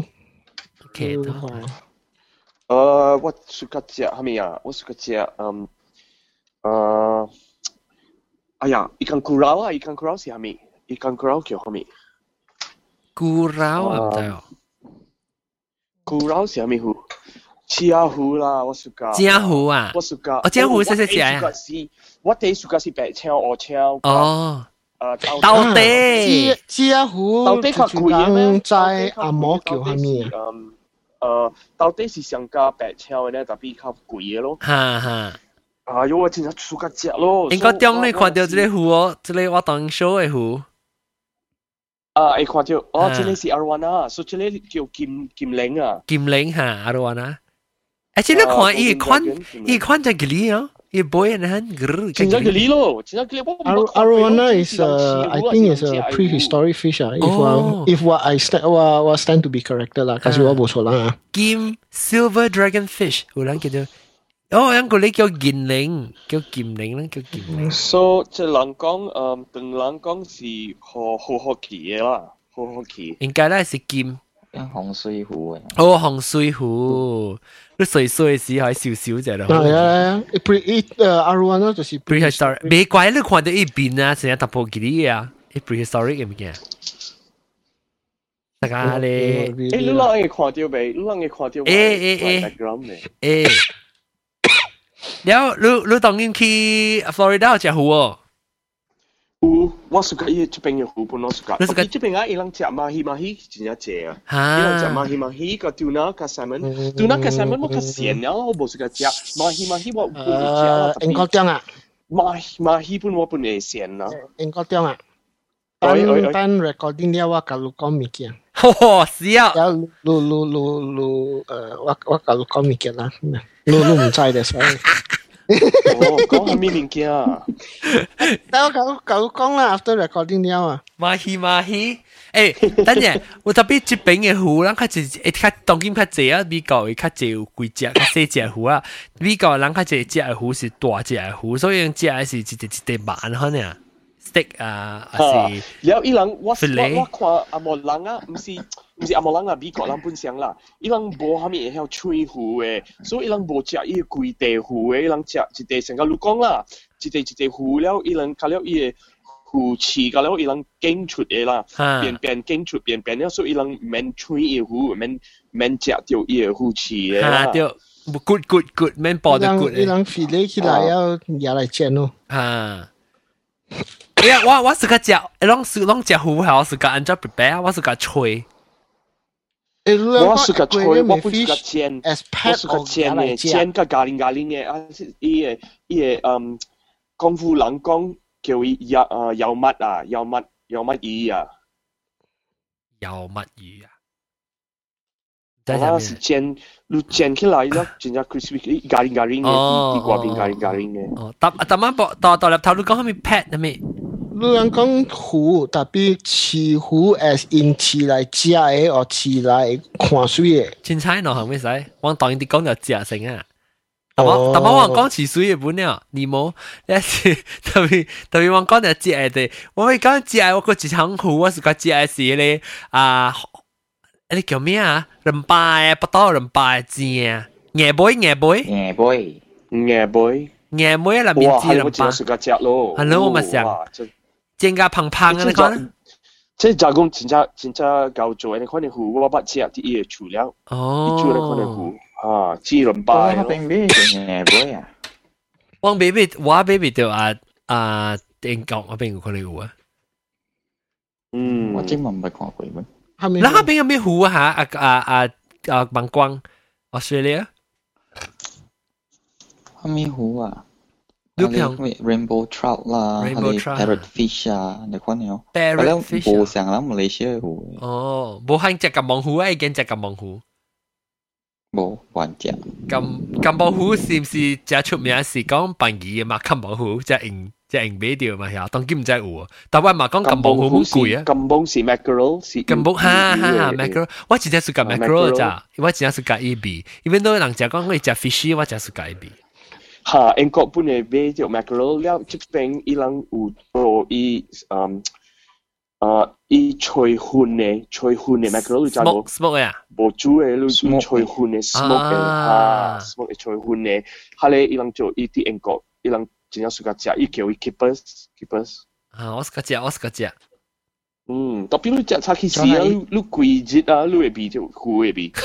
OK เออ我สุกจ่า係咪啊我สุกจ่า嗯เอ่อ哎呀一間古老啊一間古老是係咪一間古老叫係咪古老啊唔知哦古老是咩湖？嘉湖啦，我暑假。 嘉湖啊， 我暑假。 哦，嘉湖是是啊。 我第暑假是白超鵝超。 哦。 誒， 到底嘉湖到底較貴咩？ 在阿摩叫係咩啊？ 嗯，誒，到底是上加白超嘅咧，特別較貴嘅咯。 哈哈。 哎喲，我真係暑假食咯。 應該當你看到這個湖哦，這個我當 show 嘅湖。 啊，會看到，哦，這裡是阿羅灣，所以這裡叫金金陵啊。 金陵哈，阿羅灣啊。而且你看，伊看，伊看在嗰裡哦，伊背人很嗰。 真係嗰裡咯，真係嗰裡。 阿羅灣 is a, I think is a prehistoric fish 啊。If 我 if 我 I stand 我我 stand to be corrected 啦，但是我冇錯啦啊。 金 silver dragon fish，有人叫做。哦，人個你叫金陵，叫金陵啦，叫金陵。 所以即係人講，誒，對人講是好好好奇嘅啦，好好奇。 應該咧是金。 洪水湖嘅。 哦，洪水湖，你水水時還少少隻咯。 係啊 ，pre 誒阿羅灣就是 prehistoric，未怪你看到一邊啊，成日突破幾啲啊，一 prehistoric 嘅物件。大家咧， 誒，你啷個看到未？你啷個看到？ 誒誒誒誒。แล้วรู้รู้ตอนนี้去ฟลอริดา有隻湖哦。 有，我暑假伊這邊嘅湖本我暑假。你暑假這邊啊，伊人食馬希馬希真係正啊。伊人食馬希馬希個杜納個三文，杜納個三文我較鹹啊，我冇暑假食。馬希馬希我唔會食啊。 英國點啊？ 馬馬希本我本嚟鹹啊。 英國點啊？等等 recording 了我甲你講物件。 哦，是啊。 有錄錄錄錄誒，我我甲你講物件啦。你你唔知嘅所以。 哦，講下咩物件啊？ 等我講講講啦 ，after recording 了啊。 馬希馬希，誒，等陣，我特別這邊嘅湖，人較就誒較當今較濟啊，美國會較濟有幾隻較細隻湖啊，美國人較濟隻嘅湖是大隻嘅湖，所以隻係是一隻一隻慢可能 steak 啊，還是。 然後伊人我我我看阿莫人啊，唔是。唔是阿莫人啊，美國人本身啦，伊人無蝦米會曉吹湖嘅，所以伊人無食伊個規地湖嘅，伊人食一地成個你講啦，一地一地湖了，伊人搞了伊個湖刺，搞了伊人經出嘅啦，變變經出變變了，所以伊人免吹伊個湖，免免食到伊個湖刺嘅啦。 對 ，good good good，免爆得 good。 伊人肥你起來要也來煎咯。 啊。哎呀，我我是個食，攏是攏食湖係我是個按照 prepare，我是個吹。 我是個吹，我不是個煎， 我是個煎嘅，煎個咖喱咖喱嘅，啊，伊個伊個嗯，功夫人講叫伊油啊油麥啊，油麥油麥魚啊， 油麥魚啊， 啊是煎，你煎起來咯，真係 crispy，咖喱咖喱嘅，地瓜邊咖喱咖喱嘅。 哦，但但晚博到到入頭，你講係咪 pet 係咪？ 你人講湖，特別飼湖 as in 飼來食嘅，或飼來看水嘅。 凊彩喏，係咪使？我當然啲講就食成啊。但我但我話講飼水嘅本了，你冇，你是特別特別我講就食嘅啲，我會講食嘅，我個一場湖，我是個食嘅是咧啊，你叫咩啊？人拜不到人拜正，椰杯椰杯椰杯椰杯椰杯入面知人拜。 我是個食咯。 係咯，我咪食。煎加胖胖嘅你講， 即係就講真正真正夠做，你可能湖我不食啲嘢除了， 哦， 你做你可能湖啊，知輪拜咯。 邊邊嘅椰杯啊？ 我未必我未必到啊啊英國嗰邊有可能有啊。 嗯， 我真係唔係看過咩？ 嗱，嗰邊有咩湖啊嚇？啊啊啊啊！孟光 Australia 係咩湖啊？ 你講 Rainbow Trout 啦，係 Parrot Fish 啊，你看了 Parrot Fish 冇上啦，馬來西亞湖。 哦，冇係隻金芒湖啊，已經隻金芒湖。 冇玩隻。 金金芒湖是唔是最出名是講檳魚嘅嘛？金芒湖即係英即係英比條嘛，係當然唔知有，但係嘛講金芒湖好貴啊。 金芒是 mackerel，是金芒哈哈哈 mackerel，我只係屬緊 mackerel 咋，我只係屬緊 E B，因為都人就講我只 fish，我只屬緊 E B。 哈，英國本嚟買條 mackerel，了即邊伊人有做伊嗯啊伊吹燻嘅吹燻嘅 mackerel，你知冇 ？smoke 呀， 無煮嘅，你吹燻嘅 smoke 嘅，哈 smoke 嘅吹燻嘅，哈咧伊人做伊啲英國伊人。真正suka 食，伊叫伊 keepers keepers。 啊，我 suka 食，我 suka 食。 嗯，特別你食差起時啊，你你貴日啊，你會比就苦會比。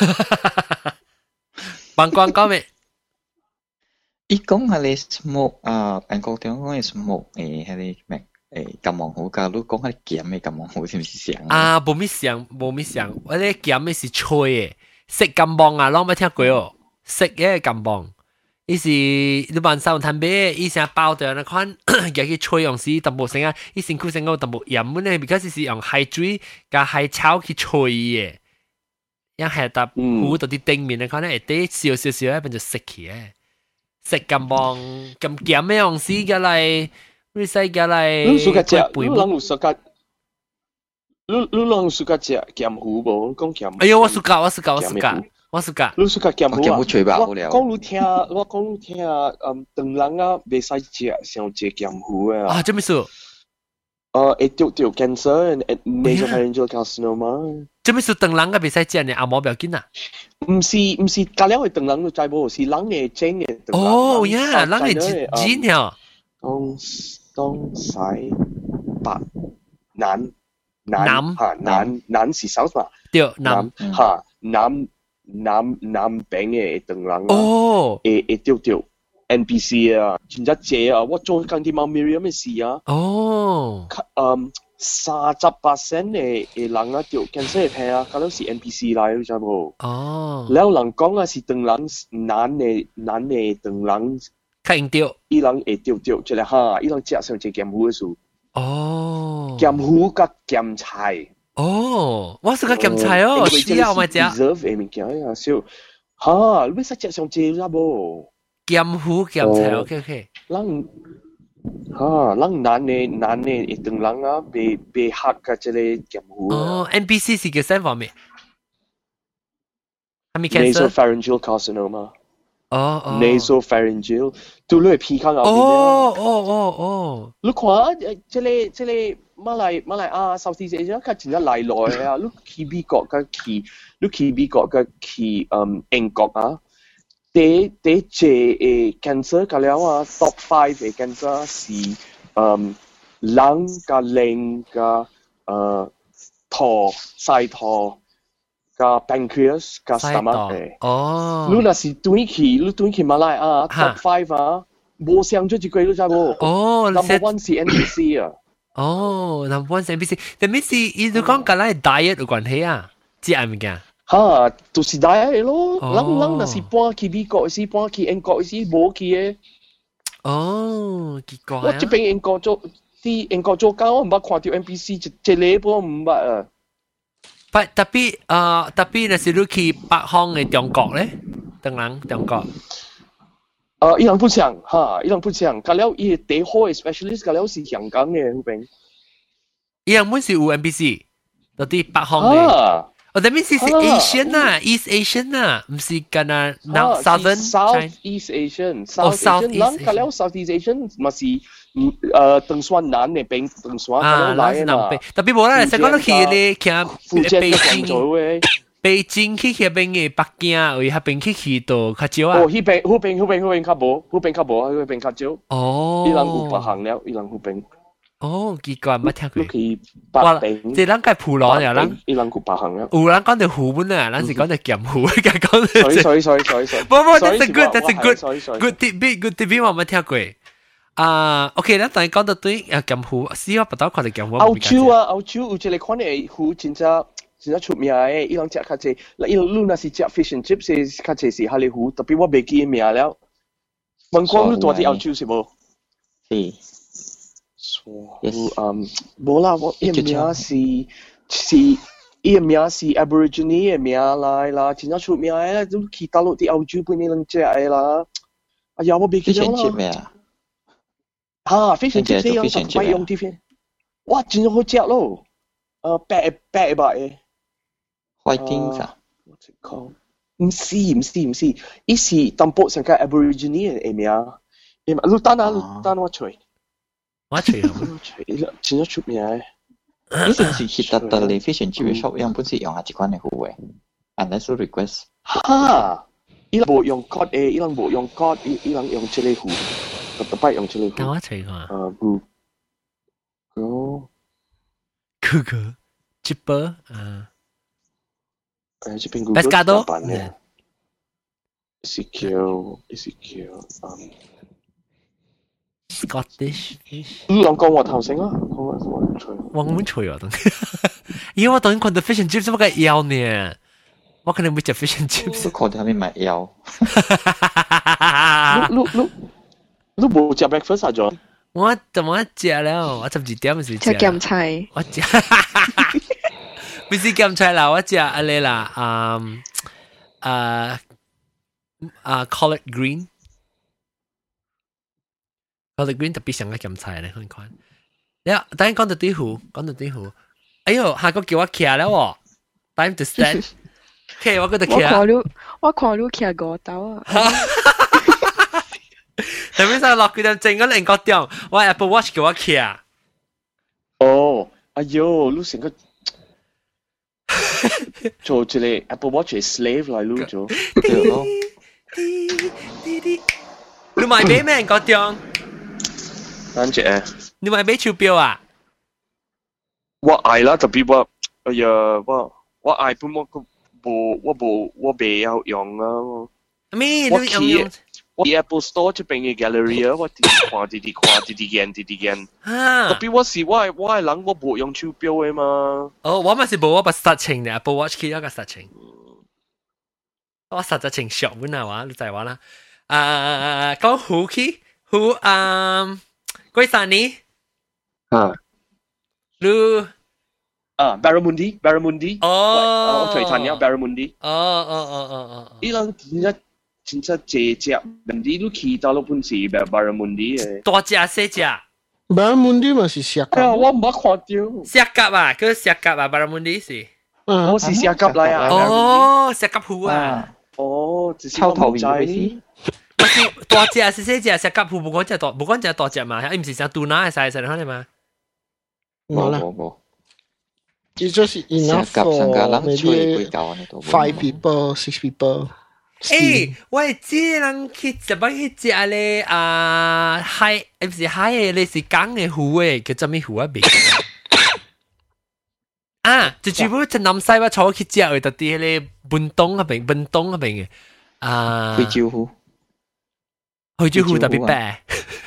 幫講講咩？ 伊講係你 smoke 啊，英國點講係 smoke 誒，係你咩誒金芒湖㗎？你講係鹹嘅金芒湖是唔是像？ 啊，冇咩像，冇咩像，我哋鹹嘅是脆嘅，食金芒啊，啷冇聽過哦？食嘅金芒。伊是你晚上攤買，伊成包掉那款，叫佢吹用時，淡薄成啊，伊辛苦成個淡薄鹽本咧，而家是用海水加海草去吹嘅，因係搭糊到啲頂面那款咧，會啲少少少咧，變就食起嘅，食咁棒咁鹹嘅用時嘅嚟，你使嘅嚟， 你暑假食，你啷有暑假？你你啷暑假食鹹糊無？講鹹。 哎呦，我暑假，我暑假，我暑假。我暑假， 你暑假鹹糊啊？ 我吹飽了。 我講你聽，我講你聽，嗯，當人啊，袂使食上食鹹糊嘅啊，做咩事？ 呃，會丟丟 cancer and nasopharyngeal carcinoma。 做咩事？當人啊，袂使食呢？阿毛不要緊啊。 唔是唔是，隔了嘅當人都知無，是人嘅精嘅。 哦呀，人嘅精呀。 東東西北南南嚇南南是 south 嘛？ 對，南嚇南。南南邊嘅當人啊， 會會丟丟 N P C 啊，真真謝啊！我做緊啲貓咪有咩事啊？ 哦， 嗯，三十八percent嘅嘅人啊，丟 cancer 嘅病啊，嗰都是 N P C 嚟，你知冇？ 哦， แล้ว人講啊是當人難嘅難嘅當人， 較應丟， 伊人會丟丟，即係哈，伊人食上隻鹹糊嘅數。 哦， 鹹糊加鹹菜。 哦，我是個鹹菜哦，需要咪食。 reserve 嘅物件啊，少嚇，你使食上隻啦噃。 鹹糊鹹菜 ，OK OK。 人嚇，人難嘅難嘅一等人啊，被被嚇嘅即係鹹糊。 哦 ，N P C 是叫咩方面？係咪 cancer？ nasopharyngeal carcinoma。 哦哦。 nasopharyngeal，到你係鼻腔入邊咧。 哦哦哦哦。 你看，即係即係。馬來馬來亞 Southeast Asia 佢真係來來啊！你去美國嘅去，你去美國嘅去嗯英國啊，第第隻誒 cancer 嘅了啊 ，top five 嘅 cancer 是嗯冷加冷加誒肚細肚加 pancreas 加 stomach 嘅。 哦。 你若是轉去，你轉去馬來亞 top five 啊，冇上咗一個你知冇？ 哦。 number one 是 N P C 啊。 哦，那本身 N P C，但係是伊就講跟咱 diet 有關係啊，食物件。 嚇，就是 diet 咯。人人若是搬去美國是搬去英國是冇去嘅。 哦，奇怪啊！ 我這邊英國做啲英國做工，我唔捌看到 N P C 一一禮拜唔捌啊。 不特別啊，特別若是你去北方嘅中國咧，當然中國。 呃，伊人不像哈，伊人不像，隔了伊第好嘅 specialist，隔了是香港嘅嗰邊。 伊人本是有 N P C，到啲北方嘅。哦，但係是是 Asian 啊 ，East Asian 啊，唔是干啊 North Southern South East Asian，South Asian，人隔了 South East Asian，咪是誒鄧川南嘅邊，鄧川隔了來嘛。 特別冇啦，成個都去咧，去福建嘅廣州嘅。 北京去迄邊嘅北京，為迄邊去去到較少啊。 哦，迄邊、迄邊、迄邊、迄邊較無，迄邊較無，迄邊較少。 哦。 伊人有別行了，伊人迄邊。 哦，奇怪，冇聽過。 你去白冰， 即係咱介普羅呀，咱伊人個白行啊。 有人講到湖本啊，咱是講到劍湖，介講到。 sorry sorry sorry sorry sorry。 冇冇，that's a good, that's a good, good tidbit, good tidbit，我冇聽過。啊，OK，咱等講到對啊劍湖，死我不到看到劍湖。 澳洲啊，澳洲有一個款嘅湖，真正真正出名嘅，伊人食較濟，伊路那是食 fish and chips，是較濟是哈利湖，特別我未記名了。問講你多啲澳洲是無？ 是。 Yes. Um, 冇啦，我伊名是是伊名是 Aborigine 嘅名嚟啦，真正出名嘅，都去大陸啲澳洲本地人食嘅啦。哎呀，我未記咗啦。咩啊？嚇 ，fish and chips 呢樣就唔用啲片。哇，真係好食咯！誒，白白白嘅。 Whiting 啊？ What's it called？唔是唔是唔是，伊是淡薄成個 Aborigine 嘅名。誒，你等下，你等我吹。 我吹啊！ 真係出名嘅。 以前是去特特嚟 fish and chips shop 樣本是用下一款嘅壺嘅 ，unless you request。 哈！伊冇用 cod 誒，伊人冇用 cod， 伊伊人用這個壺，特特別用這個壺。 等我吹下。 誒，不，哦， 哥哥 ，chipper 啊， 誒，這邊 Google 版嘅 ，Ezekiel Ezekiel，嗯。 Scottish fish。 你講講我頭先啊，講我我吹。 我唔吹啊，等。因為我等看到 fish and chips 乜嘅腰呢？我可能會食 fish and chips。 都看到係咪腰？ 你你你你冇食 breakfast 啊？咗？ 我怎麼食了？我十二點咪食。 食鹹菜。 我食。唔是鹹菜啦，我食阿你啦，嗯，啊啊 collard green。collard green 特別上嘅鹹菜咧，看看。你等陣講到啲湖，講到啲湖，哎呦，下個叫我徛了喎 ，time to stand。OK， 我嗰度徛。 我看你，我看你徛五斗啊。 特別上落幾點正嗰兩個點，我 Apple Watch 叫我徛。 哦，哎呦，你成個做住你 Apple Watch 係 slave 嚟攞咗。 你買俾咩個點？ 等陣啊！ 你買俾手錶啊？ 我愛啦，特別我，哎呀，我我愛本我個無我無我未有用啊。 咩？ 我去我 Apple Store 這邊嘅 gallery 啊，我啲啲看啲啲看啲啲見啲啲見。特別我是我係我係人，我無用手錶嘅嘛。 哦，我咪是無我把實情嘅 Apple Watch 去一個實情。我實際情上本啊話，你就話啦。啊，講湖去湖啊。貴山呢？ 啊， 你啊 ，Barramundi，Barramundi， 哦， 我最睇咗 Barramundi， 哦哦哦哦哦， 呢兩真真真真隻隻，人哋都去到咗本事 Barramundi 嘅， 大隻細隻 ，Barramundi 咪是石甲，我唔捌看到， 石甲啊，佢石甲啊 ，Barramundi 是， 我是石甲嚟啊， 哦，石甲湖啊， 哦， 臭頭魚嘅。 我是大隻係細隻，石甲湖冇講隻大，冇講隻大隻嘛，伊唔是成杜娜嘅細細嚟嘛。 冇啦， 冇冇。 It's just enough for maybe five people, six people. 誒，我知人去日本去食咧啊海，唔是海嘅，你是港嘅湖誒，叫做咩湖啊？未啊，就全部喺南西話坐去食嘅，特啲咧本東嗰邊，本東嗰邊嘅啊。 惠州湖。 惠州湖特別白，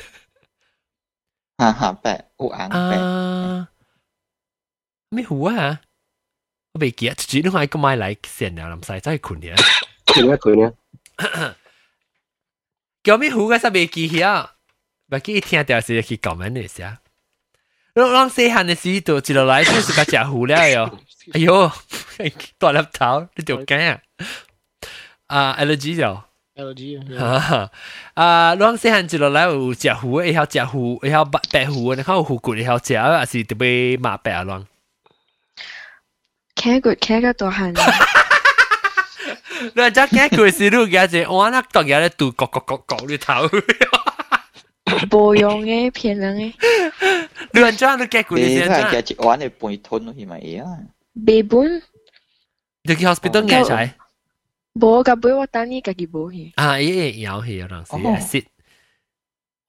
哈哈白，有紅白。 啊，咩湖啊？我未記啊，主要係個買嚟成日淋曬，真係困嘅。 困啊困啊！ 叫咩湖嘅實未記起啊？唔記聽到時去講咩嚟先。我我細漢嘅時度，一路來就是個食湖了喲。哎呦，大粒頭，你條頸啊！啊 ，allergy 就。 allergy 啊！啊，攏細漢一落來有食糊，會曉食糊，會曉白白糊，你看有糊骨會曉食，還是特別麻白啊攏。 茄骨茄個大漢。 你話只茄骨是你嘅只，我那當日咧度角角角角你頭。 無用嘅，騙人嘅。 你話將你茄骨你先將。 你睇一碗你半吞落去咪嘢啊？ 背本。 你去 hospital 嘅才。無，甲尾我等你家己無去。啊，伊會咬去啊，當時 acid。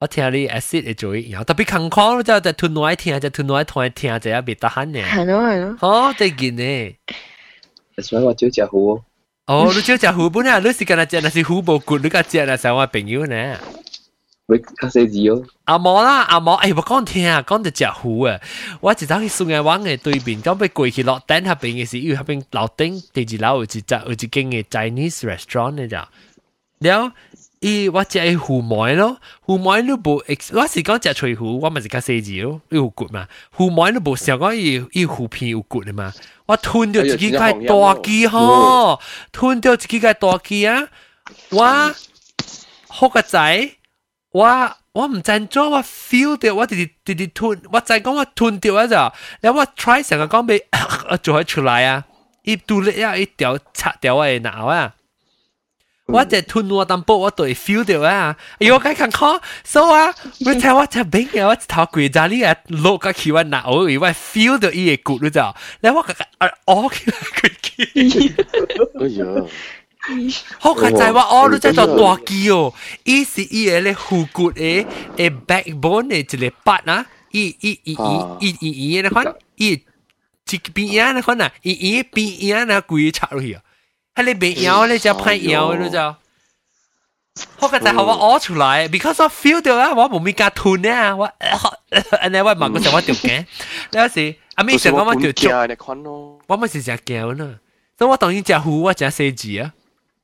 我聽你 acid 會做一樣，特別康康就就吞落來聽，就吞落來聽聽就一別得閒呢。 係咯係咯。 哦，最近呢。 所以我少食糊。 哦，你少食糊本啊？你是干那只，那是糊無骨，你個只那係我朋友呢。 會較細字哦。 阿毛啦，阿毛，誒，我講聽啊，講到食糊啊，我一早去宋眼灣嘅對面，咁被過去落單嗰邊嘅時，因為嗰邊樓頂第二樓有一隻有一間嘅 Chinese restaurant 咧就，了。伊我食係胡梅咯，胡梅都無，我是講食脆糊，我咪是較細字咯，有骨嘛。胡梅都無想講伊伊胡片有骨嘅嘛，我吞掉自己塊大機吼，吞掉自己塊大機啊！我好個仔，我我唔知做，我 feel 到我直直直直吞，我就講我吞掉啊咋，然後我 try 成個講俾我做開出來啊，伊嘟咧呀一條拆掉我嘅腦啊！我只吞我淡薄，我都會 feel 到啊！哎呦，我該看看，所以啊，我睇我只病嘅，我頭攰咋呢啊，落個氣温嗱，我以為 feel 到伊嘅骨你知，然後我個個屙起來佢哎呀！ 好個仔話屙到真係大肌哦，伊是伊嘅咧虎骨嘅誒 backbone 嘅一個八啊，伊伊伊伊伊伊伊那款，伊一邊啊那款啊，伊伊邊啊那攰插落去啊！係你未咬你就派咬你就，我個仔係我屙出來 ，because 我 feel 到啊，我冇咩加吞啊，我，安尼我問嗰時我條頸，你有時阿妹成講我條足，我咪是食膠呢，所以我當然食糊，我食細字啊。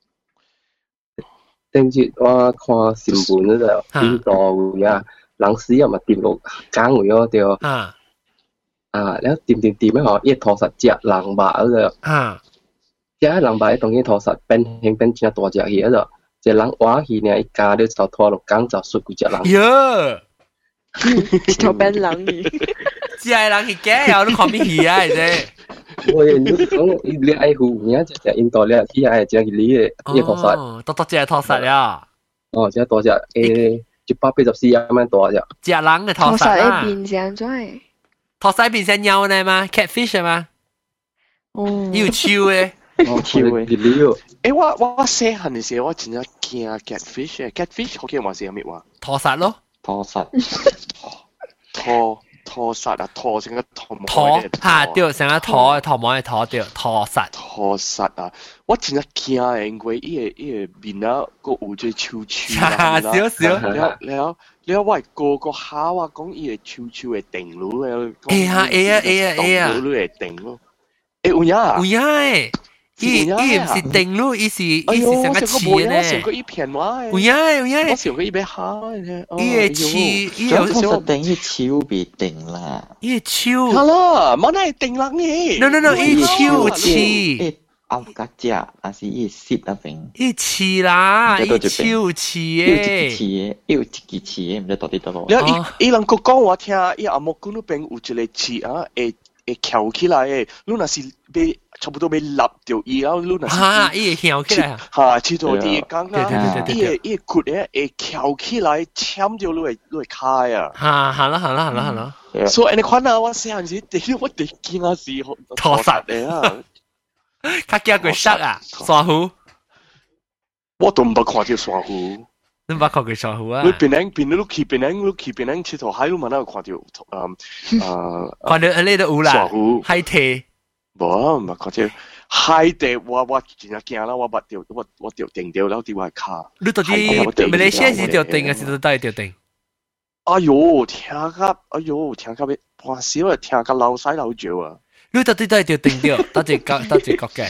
頂日我看新聞嗰度，印度呀，人死又咪跌落江位嗰條，啊，啊，然後掂掂掂咧嗬，一拖實隻人馬嗰度，啊。只人把當然拖實變形變真大隻魚咗，只人挖魚呢一家咧就拖落江就摔嗰隻人。 呀！ 一條變人魚， 只係人去嘅，有你看咩魚啊？啫！ 我你講你愛魚，而家只印度咧，佢係只魚咧，一拖實。 哦，多多隻拖實呀！ 哦，只多隻誒，一百八十四咁樣大隻。 只人嘅拖實啦。拖實變成咗。拖實變成鳥呢嘛 ？catfish 嘛？哦，要超嘅。 哦，超嘅， 誒，我我細漢嘅時候，我真係驚 catfish 誒 ，catfish 好驚話是咩話？ 拖實咯， 拖實， 拖拖實啊，拖成個拖拖嚇對，成個拖拖毛嘅拖對，拖實拖實啊！我真係驚誒，因為伊個伊個面啊，個有隻臭臭啊， 少少。 了了了，我個個下話講伊個臭臭嘅定咯， 哎呀哎呀哎呀哎呀， 你嘅定咯，誒有呀有呀誒。伊伊唔是定咯，伊是伊是成個刺呢。 我上過一片話， 有呀有呀。 我上過一邊蝦呢。 伊個刺，伊有時定伊超別定啦。 伊個超。 係啦，冇係定啦呢。 No no no，伊超刺。 拗格只，還是伊舌那邊？ 伊刺啦，伊超刺嘅。 要一支刺嘅，要一支刺嘅，唔知到底得咯。 然後伊伊人個講我聽，伊阿木嗰邊有一個刺啊，會會翹起來嘅，你若是被差不多被立掉伊，然後你若是嚇，伊會翹起來， 嚇，刺到啲講啊，伊個伊個骨咧會翹起來，簽掉你會你會開啊。 嚇，係啦係啦係啦係啦。 所以你看啊，我細陣時啲我哋見啊是拖實嘅啊。 較驚佢塞啊，沙虎。 我都唔捌看到沙虎。 你唔捌看佢沙虎啊？ 你邊領邊你去邊領，你去邊領佚佗海，你問下有看到誒誒？ 看到你都有啦。 沙虎。 海地。 無，唔捌看到海地，我我真係驚啦！我捌掉，我我掉定掉，然後啲我係卡。 你到底馬來西亞是掉定，還是到底掉定？ 哎呦，聽甲，哎呦，聽甲要半少啊，聽甲流曬流尿啊！ 你到底都係條定掉，得一角得一角嘅，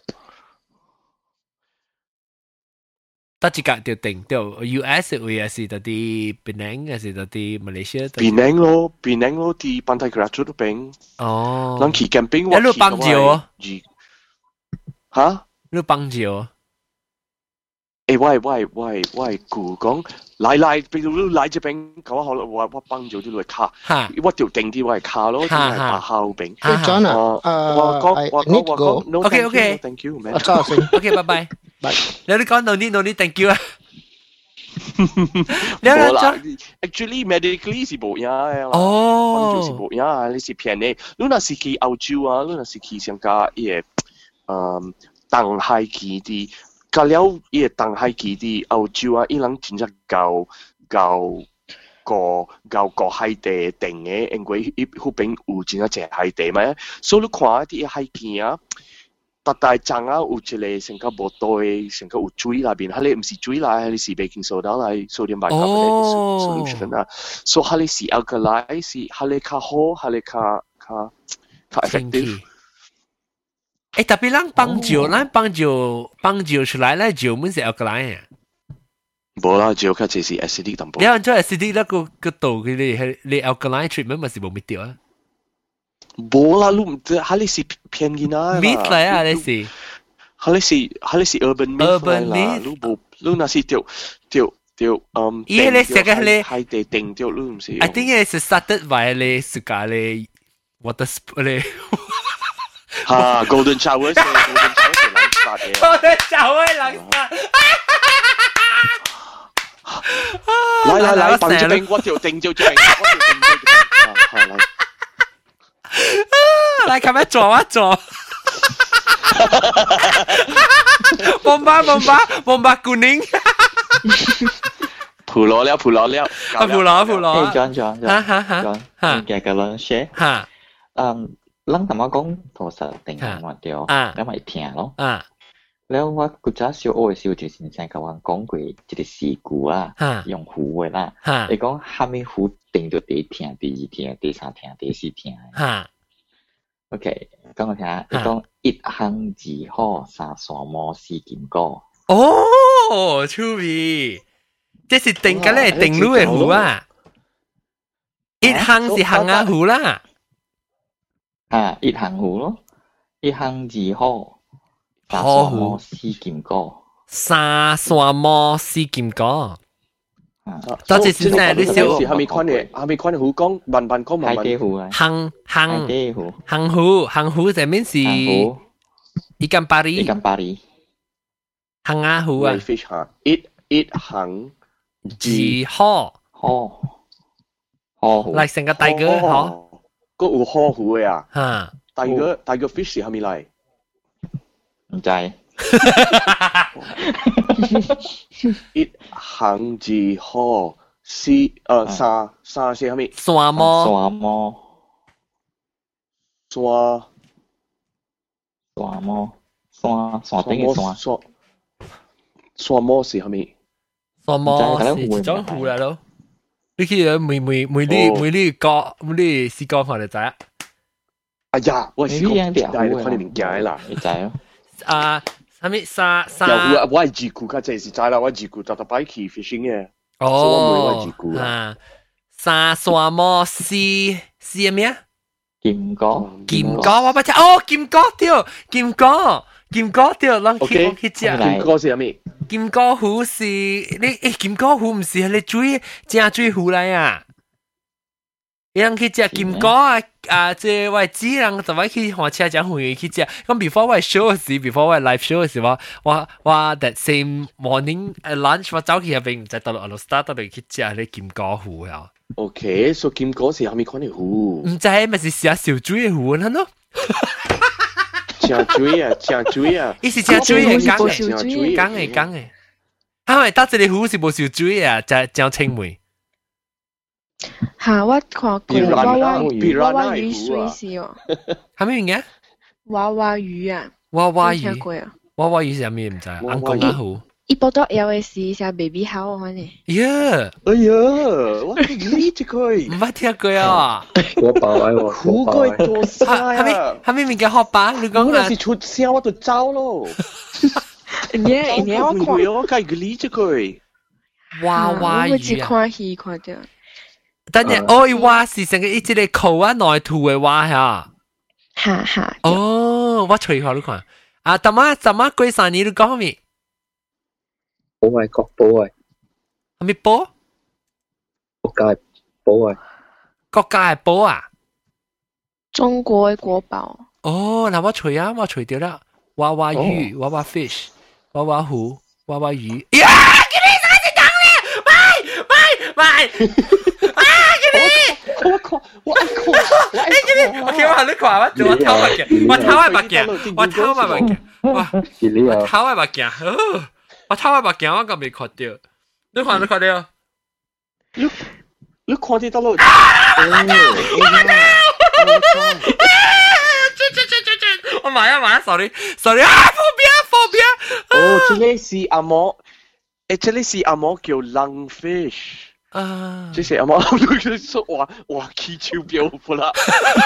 得一角條定掉。U S 會係是到啲檳城，還是到啲馬來西亞？ 檳城咯，檳城咯，啲班泰格拉出都檳。 哦。 人去 camping， 我去幫照啊。 嚇？ 你幫照啊？ 誒，喂喂喂喂，姑講。來來，譬如你來這邊，咁好啦，我我幫咗啲嚟卡，我調定啲我係卡咯，啲係白烤餅。 Hey John 啊， 我講我講我講 ，no OK OK thank you man， 我走先 ，OK 拜拜拜。你你講 no need no need thank you 啊。 你啦，actually medically 是冇影嘅， 哦， 幫咗是冇影啊，你是騙你。你那是去澳洲啊，你那是去上加嘢，誒，東海基地。隔了伊個東海基地澳洲啊，伊人真正夠夠個搞個海地定嘅，因為伊嗰邊有真係隻海地嘛，所以你看一啲海景啊，特大站啊有一個成個無多嘅，成個有水那邊，佢哋唔是水啦，佢哋是 baking soda 啦，sodium bicarbonate solution 啊，所以佢哋是 alkali，是佢哋較好，佢哋較較較 effective。 誒特別咱幫酒，咱幫酒幫酒出來咧，酒唔是 alkaline 啊。 冇啦，酒較就是 acidic 淡薄。 你按做 acidic 那個個度佢哋你 alkaline treatment 咪是冇滅掉啊？ 冇啦，你唔知，佢哋是偏見啊。 myth 嚟啊，你是？ 佢哋是佢哋是 urban myth 嚟啦，你冇，你那是條條條嗯。 伊咧成個咧係地定掉，你唔是？I think it is started by 咧自家咧 water sport 咧。 嚇 ，golden shower 係 golden shower 係冷殺嘅。 golden shower 係冷殺。 來來來，幫住定我條定就定，我條定就定。好來。 來，咁樣做啊做。bomba bomba bomba kuning。 普羅了普羅了。 啊普羅普羅。 John John John。哈哈哈。John，嘅個人 share。 哈。 嗯。咱頭先講拖實定我掉，咁咪聽咯。แล้วว่ากูจะ小學嘅時候就先生甲我講過一個事故啦，用壺嘅啦。你講蝦米壺定到第一聽、第二聽、第三聽、第四聽。OK， 講我聽下，你講一行字好三山摩四金剛。 哦，趣味，這是定嘅咧，定路嘅壺啊。一行是行啊壺啦。 啊，一行壺咯，一行字好，三山摩四金剛， 三山摩四金剛。多謝先生，你小係咪款嘅？係咪款嘅壺講慢慢講慢慢。 海底壺啊， 行行海底壺， 行壺行壺上面是一間巴黎， 一間巴黎， 行啊壺啊。 fish 行，一一行字好， 好，好壺， 嚟成個大哥好。 個有好壺嘅啊！ 嚇， 大個大個 fish 係咪嚟？ 唔知。 一行字好，四誒三三是係咪？ 山摩山摩山山摩山山頂嘅山。 山山摩是係咪？ 山摩是一種壺嚟咯。你去每每每哩每哩歌每哩詩歌看就知啊！ 哎呀，我是講真係你看你物件啦， 你知咯？ 啊，啥物沙沙？ 有我我係自顧，佢真係知啦，我自顧就特擺去 fishing 嘅。 哦，啊，沙山摩四四咩啊？ 金剛， 金剛我不知哦，金剛掉，金剛。金剛掉，咱去去食。 金剛是咩？ 金剛壺是你誒，金剛壺唔是你水正水壺嚟啊！你人去食金剛啊啊！即我知人就話去看車講會去食。咁 before 我 show 嘅時 ，before 我 live show 嘅時候，我我 that same morning lunch 我走去入邊唔知到落落 start 到嚟去食你金剛壺啊。 OK，所以金剛是係咪款嘅壺？ 唔知咪是食小水嘅壺啦咯。 正水啊，正水啊！ 伊是正水嘅，講嘅，講嘅，講嘅。係咪搭一個壺是無小水啊？就正清梅。 嚇！我看過娃娃娃娃魚水是哦。 係咩嘢？ 娃娃魚啊！ 娃娃魚。 聽過啊！ 娃娃魚係咩唔知啊？安公阿壺。 一波到 L S 下 baby 好我呢。 呀！ 哎呀！我呢隻佢。 唔捌聽過啊！ 我爸來喎， 好鬼多聲啊！ 係咪係咪物件學吧？你講啊！是出聲我就走咯。 你你我看我計個呢隻佢。 娃娃魚啊！ 我只看戲看到。 等陣愛蛙是成個一隻個口啊內吐嘅蛙嚇。 嚇嚇。 哦，我隨下你看。啊，怎麼怎麼過三年你講咩？ 寶係國寶係。 係咪寶？ 國家係寶係。 國家係寶啊？ 中國嘅國寶。 哦，嗱我隨啊，我隨掉啦。娃娃魚、娃娃 fish、娃娃壺、娃娃魚。呀！佢哋三隻講咧，喂喂喂！啊！佢哋我靠！我愛看，我愛看。 我叫我你看我做我偷物件，我偷物件，我偷物件，哇！我偷物件，我偷物件我咁未看到，你看你看到？ 看啲得咯。 我買啊買啊 ，sorry sorry 啊 ，phobia phobia。 哦，這裡是阿摩，誒，這裡是阿摩叫 lungfish。 啊， 這是阿摩，佢說哇哇氣超標不啦。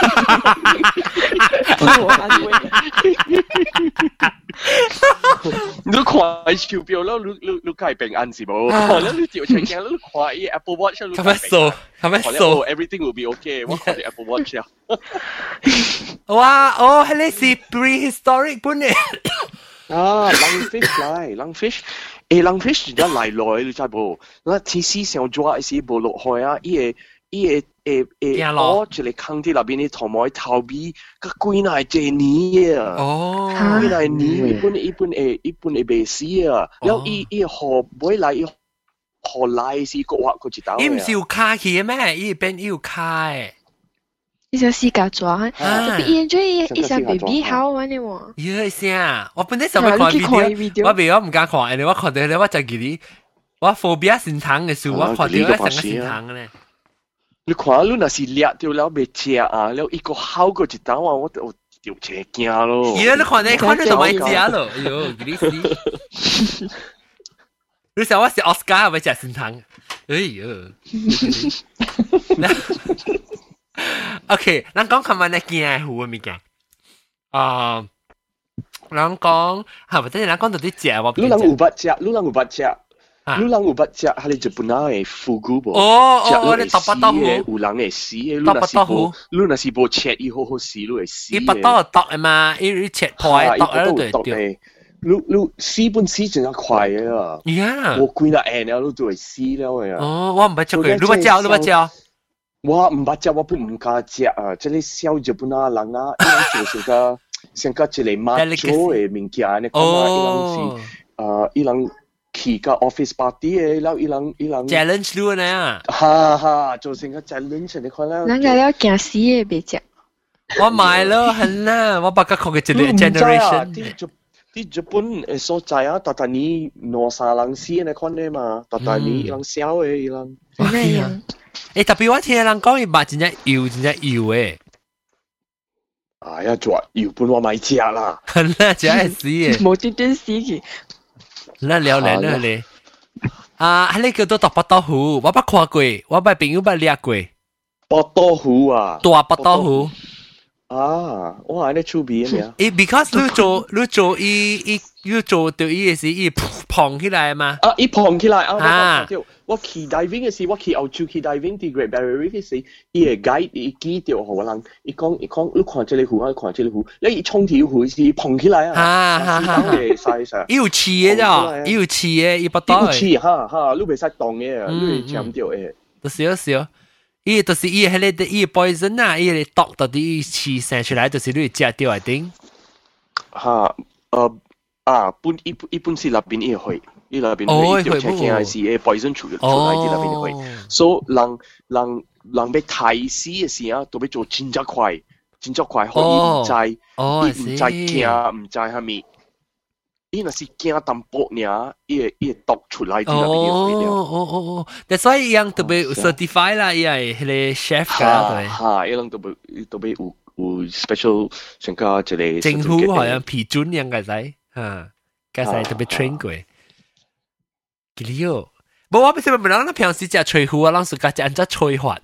你都看超標啦，你你你梗係平安是冇？你你調情鏡，你看依 Apple Watch，你咁樣數，咁樣數 ，everything will be okay。我看啲 Apple Watch 啊。 哇，哦，係你是 prehistoric 本嚟。 啊 ，lungfish 嚟 ，lungfish。誒 ，lungfish 而家嚟來你知冇？那天時上抓係是冇落去啊！伊個伊個誒誒，我住嚟坑啲入邊啲同埋頭尾，個龜奶係泥啊！ 哦， 龜奶泥，一般一般誒一般誒未死啊！然後伊伊河尾嚟，河嚟是個話佢知道。 伊唔是有卡去嘅咩？伊邊有卡嘅。 一隻四腳爪，特別研究一一隻 baby 好玩嘅喎。 咦，先我本來想要看 video，我未我唔敢看，因為我看到咧，我就記得我 phobia 心疼嘅時候，我看到我成個心疼嘅咧。 你看你那是掠到了未食啊，了一個好個一單話，我我掉車驚咯。 咦，你看你看你都咪食咯，哎呦，記得死！你想我是奧斯卡，咪食心疼？哎呦！OK， 咱講琴晚咧見係好嘅物件。啊，咱講係或者咱講到啲隻我。 你人有捌食，你人有捌食，你人有捌食，係你日本嘅腐骨噃。 哦哦，你揼不到糊， 有人會死嘅，你若是無，你若是無切，伊好好死，你會死。 伊不到就剁嘅嘛，伊切破剁喺度掉。 你你死本死真係快嘅啊！ 呀， 我幾日硬了，你就會死了嘅。 哦，我唔捌食過，你捌食，你捌食。 我唔捌食，我本唔敢食啊！即係小日本啊人啊，伊人做成個成個一個馬祖嘅物件，你看嘛，伊人是啊，伊人去個 office party 嘅，然後伊人伊人 challenge 你呢啊！ 哈哈，做成個 challenge，你看啦。 人家了驚死嘅別食。 我買咯，係啦，我不敢講嘅一個 generation。 啲日本誒所在啊，特特你兩三人死你看咧嘛，特特你伊人少嘅伊人。 咩樣？ 誒，特別我聽人講，伊肉真正油，真正油誒。 哎呀，做油本我咪食啦， 那真係死嘅， 無端端死嘅。 那了咧了咧。啊，喺呢叫做大北豆腐，我捌看過，我捌朋友捌掠過。 北豆腐啊， 大北豆腐。 啊，我係咧出邊嘅咩？ 誒 ，because 你做你做伊伊要做到伊嘅時，伊胖起來嘛。 啊，伊胖起來啊！我去 diving 嘅時，我去澳洲去 diving 啲 Great Barrier Reef 嘅時，伊個 guide 伊記條河人，伊講伊講，你看這個湖啊，看這個湖，你一衝條湖是胖起來啊！ 哈哈哈！伊有刺嘅咋？伊有刺嘅，伊不到。 有刺哈哈，你袂使動嘅，你會斬掉嘅。 都少少。伊就是伊迄個伊 poison 啊，伊個毒到啲刺生出來，就是你食掉一定。 嚇，誒啊，本一一般是那邊伊會，伊那邊會掉車鏡係是誒 poison 出出來啲那邊會，所以人人人要睇死嘅時啊，都要做真正快，真正快，可以唔知，伊唔知驚，唔知係咪。伊若是驚淡薄爾，伊會伊會毒出來啲那邊會了。 哦哦哦哦，但所以伊樣特別 certify 啦，伊係迄個 chef 㗎對。 嚇，伊樣特別特別有有 special 成個一個。 政府好像批准樣個仔，嚇，個仔特別 train 過。幾哩哦，無我不是問人，咱平時食吹胡啊，咱是家只安怎吹法？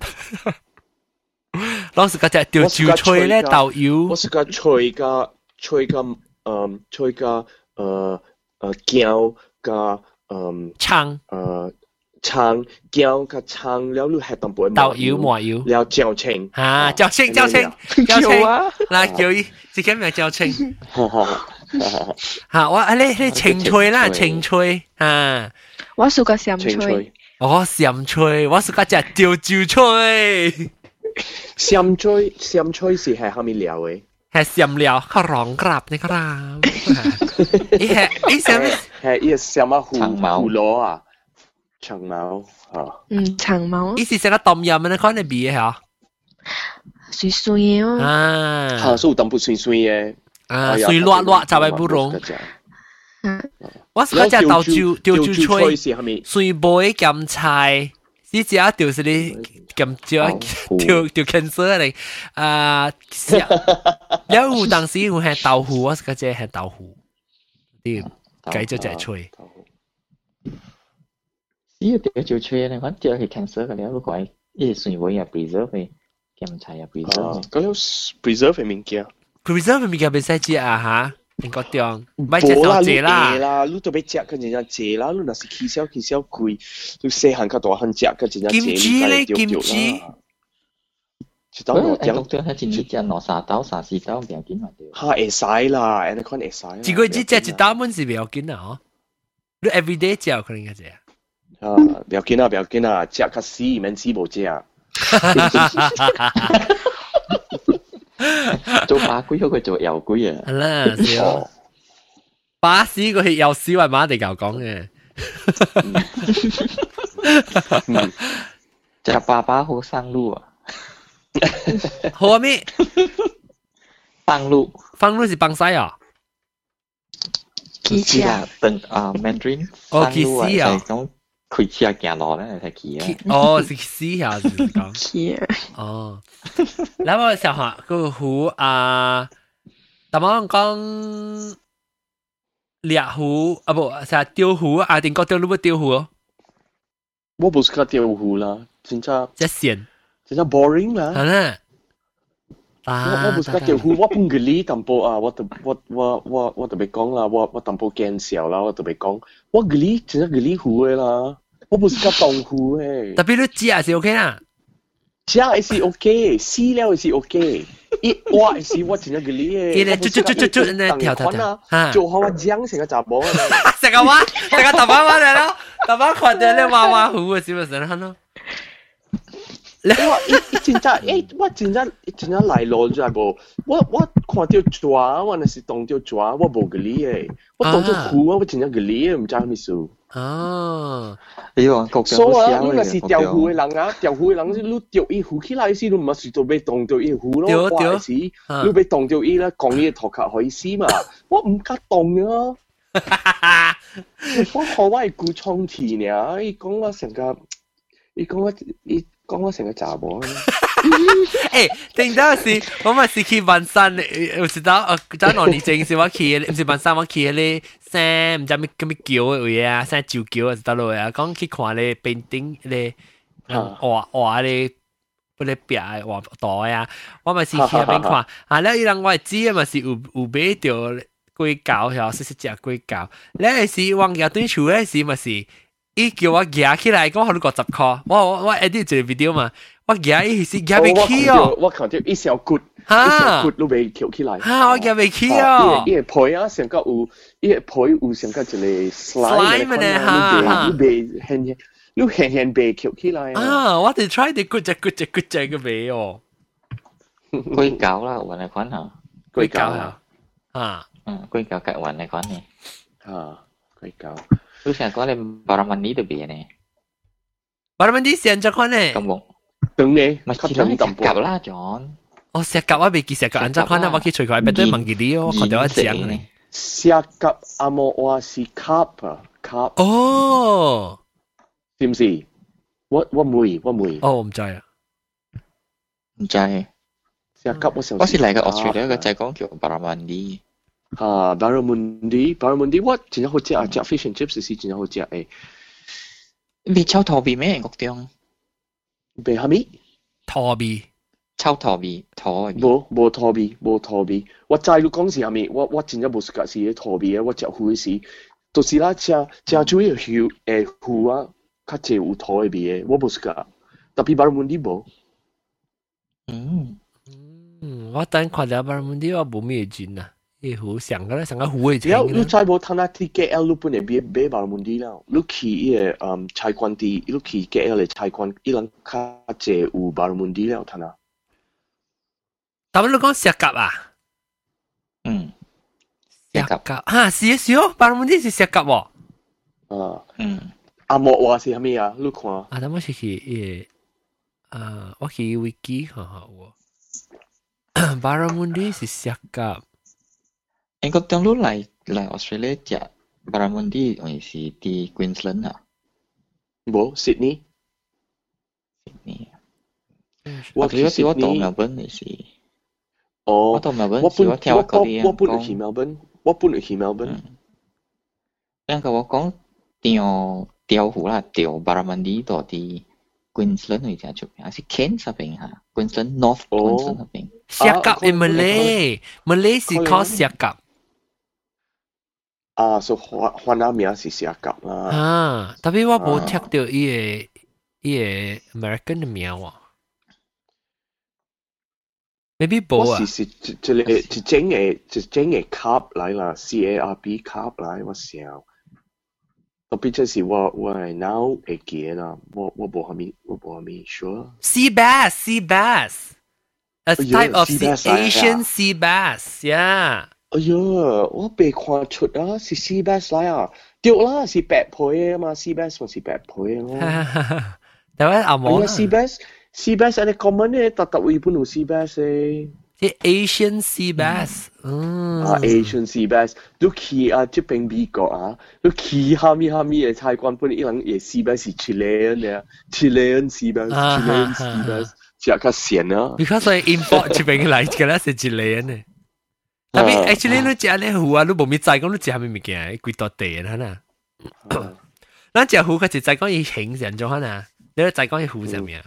咱是家只調酒吹咧豆油。 我是家吹個吹個嗯吹個。誒誒薑加嗯葱誒葱薑加葱，了你係淡薄豆油麻油， 了椒青啊椒青椒青椒青，嗱叫伊自己名椒青。嚇我啊你你青菜啦青菜啊， 我屬個鹹菜， 哦鹹菜，我屬個只調酒菜。 鹹菜鹹菜是係蝦米料嘅？ 係鹹料ข้าวร้องกลับนะครับอีแฮอีแซม係依個什麼胡胡蘿啊長毛啊嗯長毛依是成個ต้มยำนะ可能比嘅嚇水水嘅哦啊嚇所以淡薄水水嘅啊水辣辣就係不容我是嗰隻豆椒豆椒菜水梅鹹菜是你只要就是你咁少條條 cancer 嚟，啊，有有當時我係豆腐，我是個只係豆腐，啲計咗隻吹。 呢個就吹咧，我只係 cancer 嘅，你如果一順位啊 preserve 嘅，檢查啊 preserve。 嗰種 preserve 嘅物件 ，preserve 嘅物件唔使食啊嚇。英國點？ 唔係食就食啦，啦，你都俾食嘅，真正食啦。你若是起小起小貴，你細漢較大漢食嘅，真正食你該丟掉啦。一刀兩點，英國係真係食兩三刀、三四刀，唔要緊嘛對。 嚇會使啦，安尼款會使啦。 一個月食一刀本是唔要緊啊，嗬。你 everyday 食可能應該食。 啊，唔要緊啊，唔要緊啊，食較死，免死無食。 做巴龜好過做油龜啊！ 係啦，少巴士個係油屎係馬地牛講嘅。 隻爸爸好生路啊！ 好啊咩？ 放路， 放路是放西啊？ 騎車，等啊 Mandarin。 哦，騎士啊！ 開車行路咧，係騎啊！ 哦，是騎啊，是講。 騎。 哦，嗱我小學個湖啊，但我講獵湖啊，不，係釣湖啊，定講釣你冇釣湖哦？ 我不是講釣湖啦，真正一線， 真正 boring 啦。 係啦。 我我不是講釣湖，我半個哩淡薄啊，我特我我我我特別講啦，我我淡薄見笑啦，我特別講，我個哩真正個哩湖嘅啦，我不是講東湖嘅。 特別你知啊是 OK 啦。 食係是 OK， 死了係是 OK， 一挖係是我真正個哩嘅。 伊咧捽捽捽捽捽咧跳跳跳， 做好我將成個雜波。 成個挖，成個頭髮挖嚟咯，頭髮看到咧挖挖湖嘅是咪成咯？ 我一真正誒，我真正真正來路就係無，我我看到抓，我那是當到抓，我無個哩嘅，我當到湖我真正個哩嘅，唔知咩事。 哦， 你話國所以啊，你若是釣湖嘅人啊，釣湖嘅人你釣伊湖起來時，你唔係就俾當到伊湖咯，我係時你俾當到伊咧，講伊頭殼可以死嘛，我唔敢當啊。我學我係顧創詞呢，伊講我成個，伊講我伊。講我成個雜波咧， 誒，定到是，我咪是去文山，有時到呃，早兩年前是我去，唔是文山，我去咧山，唔知咩咁咩橋嘅位啊，山舊橋啊，到落啊，講去看咧邊頂咧，畫畫咧，嗰啲壁畫袋啊，我咪是去嗰邊看，啊，咧伊人我知啊，咪是有有買到龜膠，係細細隻龜膠，咧是往日對厝咧是咪是？伊叫我夾起來，講好你五十塊，我我我 edit 一個 video 嘛，我夾伊是夾未起哦， 我看到一小骨，一小骨都未翹起來， 哈，我夾未起哦， 伊個皮啊，成個有，伊個皮有成個一個 slime 咧，哈， 你未輕輕，你輕輕未翹起來啊，我哋 try 啲骨隻骨隻骨隻嘅味哦， 龜膠啦，雲嚟款啊， 龜膠啊，啊， 嗯，龜膠夾雲嚟款呢， 啊，龜膠。 Lu想講你巴拉曼尼度邊呢？ 巴拉曼尼成隻款呢？ 咁冇， 等你， 咪其他石甲啦，John。 哦，石甲我未見石甲，安隻款啊，我去隨佢，咪對問佢啲哦，看到一隻呢。 石甲阿莫話是 cup 啊 ，cup。 哦， 是唔是？我我唔會，我唔會。 哦，唔知啊， 唔知。 石甲我上我是嚟個澳洲咧，個就係講叫巴拉曼尼。 啊 ，barramundi barramundi 我真係好食啊，食 fish and chips 是真係好食誒。 你炒拖比咩？國中？ 別蝦米？ 拖比。 炒拖比，拖。 無無拖比，無拖比。我知你講是蝦米，我我真係無識講是拖比嘅，我食魚時，就是啦，食食主要魚誒魚啊，較濟有拖嘅味嘅，我無識講。特別 barramundi 無。 嗯嗯，我等看到 barramundi 我冇咩錢啊。誒好上個咧，上個湖嘅錢。你再無睇下啲 K L 你本嚟買買巴拉蒙啲啦，你去依個嗯菜館啲，你去 K L 嘅菜館，依人較濟有巴拉蒙啲啦，睇下。 但係你講石甲啊？ 嗯， 石甲嚇是啊是哦，巴拉蒙啲是石甲喎。 啊， 嗯， 阿莫話是係咩啊？你看。 啊，等我去去誒，啊，我去 wiki 看下喎。巴拉蒙啲是石甲。 英國當初嚟嚟 Australia 食 barramundi 還是啲 Queensland 啊？ 冇 Sydney。 Sydney 我其實我到 Melbourne 嘅時， 哦， 我到 Melbourne 我時我聽我嗰啲人我搬去 Melbourne，我搬去 Melbourne。 人甲我講調調湖啦，調 Barramundi 度啲 Queensland 嗰隻出邊，係 Cairns 嗰邊嚇 ，Queensland North Queensland 嗰邊。 Siakap in Malay，Malay 是 call Siakap。 啊，所以華華南名是Siakap啦。 啊，特別我冇聽到伊個伊個 American 嘅名喎。Maybe 冇啊。 我是是一一個一整嘅一整嘅 cup 嚟啦 ，C A R B cup 嚟，我想。特別即是我我係 now 會記啦，我我冇蝦米我冇蝦米 sure。 Sea bass, sea bass, a type of Asian sea bass, yeah。 哎呀，我未看出啊，是 sea bass 嚟啊，對啦，是白皮嘅嘛 ，sea bass 咪是白皮嘅咯。 但係阿冇 sea bass sea bass 係 common 嘅，特特會本有 sea bass 嘅。 啲 Asian sea bass，嗯， 啊 Asian sea bass，你去啊這邊美國啊，你去下面下面嘅菜館本一人嘅 sea bass 是 Chilean 嘅 ，Chilean sea bass，Chilean sea bass，只係較鹹啊。 Because 我 import 這邊嚟嘅啦，係 Chilean 嘅。但係 actually 你食呢糊啊，你冇咪知講你食係咪物件？幾多地啊？嗱，咱食糊佢就知講伊形成咗嗱，你知講伊糊上面。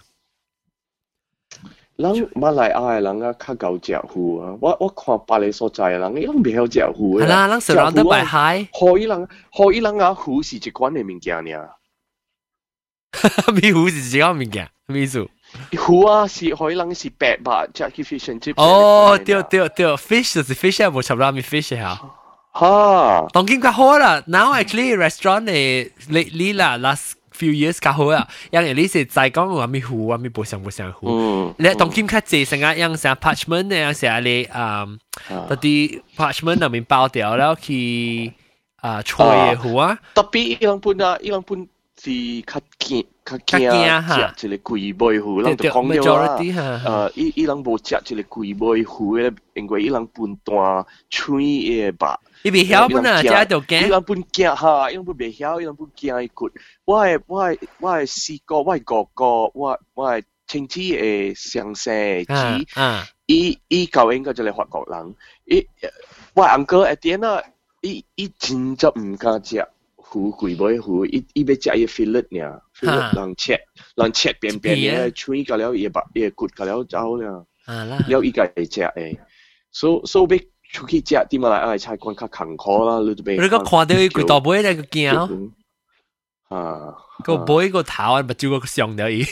人馬來亞嘅人啊，較夠食糊啊！我我看別個所在嘅人，伊攏袂曉食糊嘅。 係啦，人 surrounded by high。 可以人，可以人啊，糊是一款嘅物件爾。 咪糊是一款物件，咩意思？ 糊啊，是可以人是白吧 ，Jackie Fish and Chips。 哦，對對對 ，fish 就是 fish 啊，冇差唔多咪 fish 嚇。 哈， 當今較好啦 ，now actually restaurant 誒，lately 啦 ，last few years 較好啊，因為你是在講話咪糊啊，咪冇上冇上糊。你當今較濟成啊，樣成 parchment 咧，樣成你嗯，嗰啲 parchment 入面包掉แล้ว去啊吹嘅糊啊。 特別伊人本啊，伊人本是較驚較驚食一個貴妹糊，人就講咗啦。誒，伊伊人無食一個貴妹糊咧，因為伊人本單吹嘅吧。 伊未曉本啊，只就驚。 伊人本驚嚇，伊人本未曉，伊人本驚伊骨。我係我係我係四個，我係哥哥，我我係親戚嘅上世子。伊伊舊應該就係法國人。伊我阿哥一點啊，伊伊真就唔敢食糊貴妹糊，伊伊要食伊 fillet 呢 ，fillet 人切人切扁扁嘅，吹個了伊把伊骨個了走了，了伊個會食誒，所所以。出去食啲馬來亞菜館較坎坷啦，你都俾。 你個看到伊幾大杯咧個驚， 啊， 個杯個頭啊，咪照個上了伊。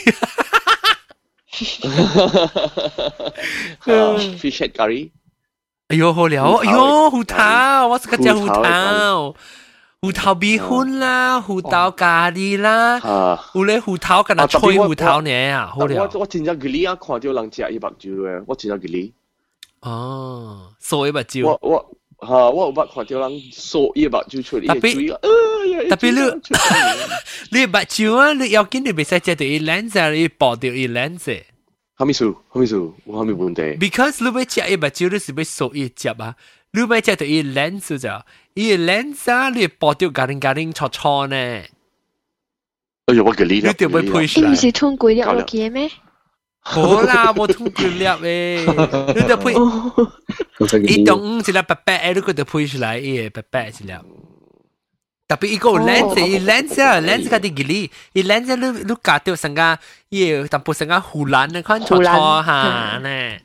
Fish head curry。 哎呦好了，哎呦芋頭，我是個食芋頭，芋頭米粉啦，芋頭咖喱啦，有咧芋頭跟那吹芋頭呢啊，好了。 我我真正佢呢啊看到人食伊目睭嘅，我真正佢呢。 哦，所以目睭。 我我嚇，我有捌看到人掃伊目睭出嚟，特別特別你你目睭啊，你要緊你袂使食到伊 lens 啊，你剝掉伊 lens。 蝦米事？蝦米事？有蝦米問題 ？Because 你要食伊目睭，你是要掃伊汁啊，你要食到伊 lens 就，伊 lens 啊，你剝掉家丁家丁錯錯呢。 哎呀，我嘅呢？ 你條要配出來。你唔是通過咗落嘅咩？ 好啦，冇通過粒誒，你就配，伊當一粒白白誒，你個就配出來伊白白一粒。特別伊個 lens，伊 lens 啊 ，lens 嗰啲嘅哩，伊 lens 你你夾掉成個伊淡薄成個湖南嘅款錯錯下呢。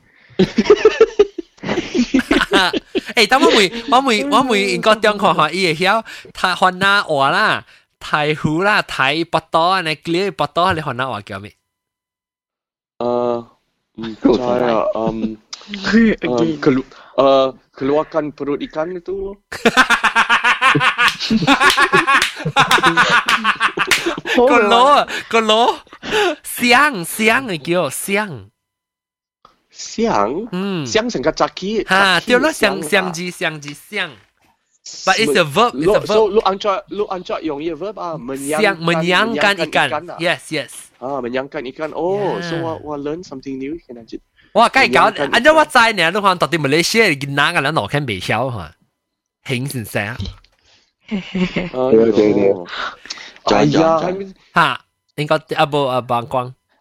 誒，等我會我會我會應該點看下，伊會曉太漢那話啦，太湖啦，太北島呢，嗰啲北島你漢那話叫咩？ Uh, saya um, um kelu uh, keluarkan perut ikan itu. Kolo, kolo, siang, siang叫siang. Siang? Hmm. Siang 成個zaki. 哈，對啦，siang siang 字siang 字 siang. But it's a verb. It's a verb. So, lu anca lu anca yung yung verb ah menyangkan menyangkan ikan. Yes, yes. Ah, menyangkan ikan. Oh, so I I learn something new 嘅啦， 哇，梗係搞，按照我知呢，你看到底馬來西亞嘅哪個人攞緊未曉嚇，興先生。 對對對。哎呀， 嚇，應該阿部阿幫光。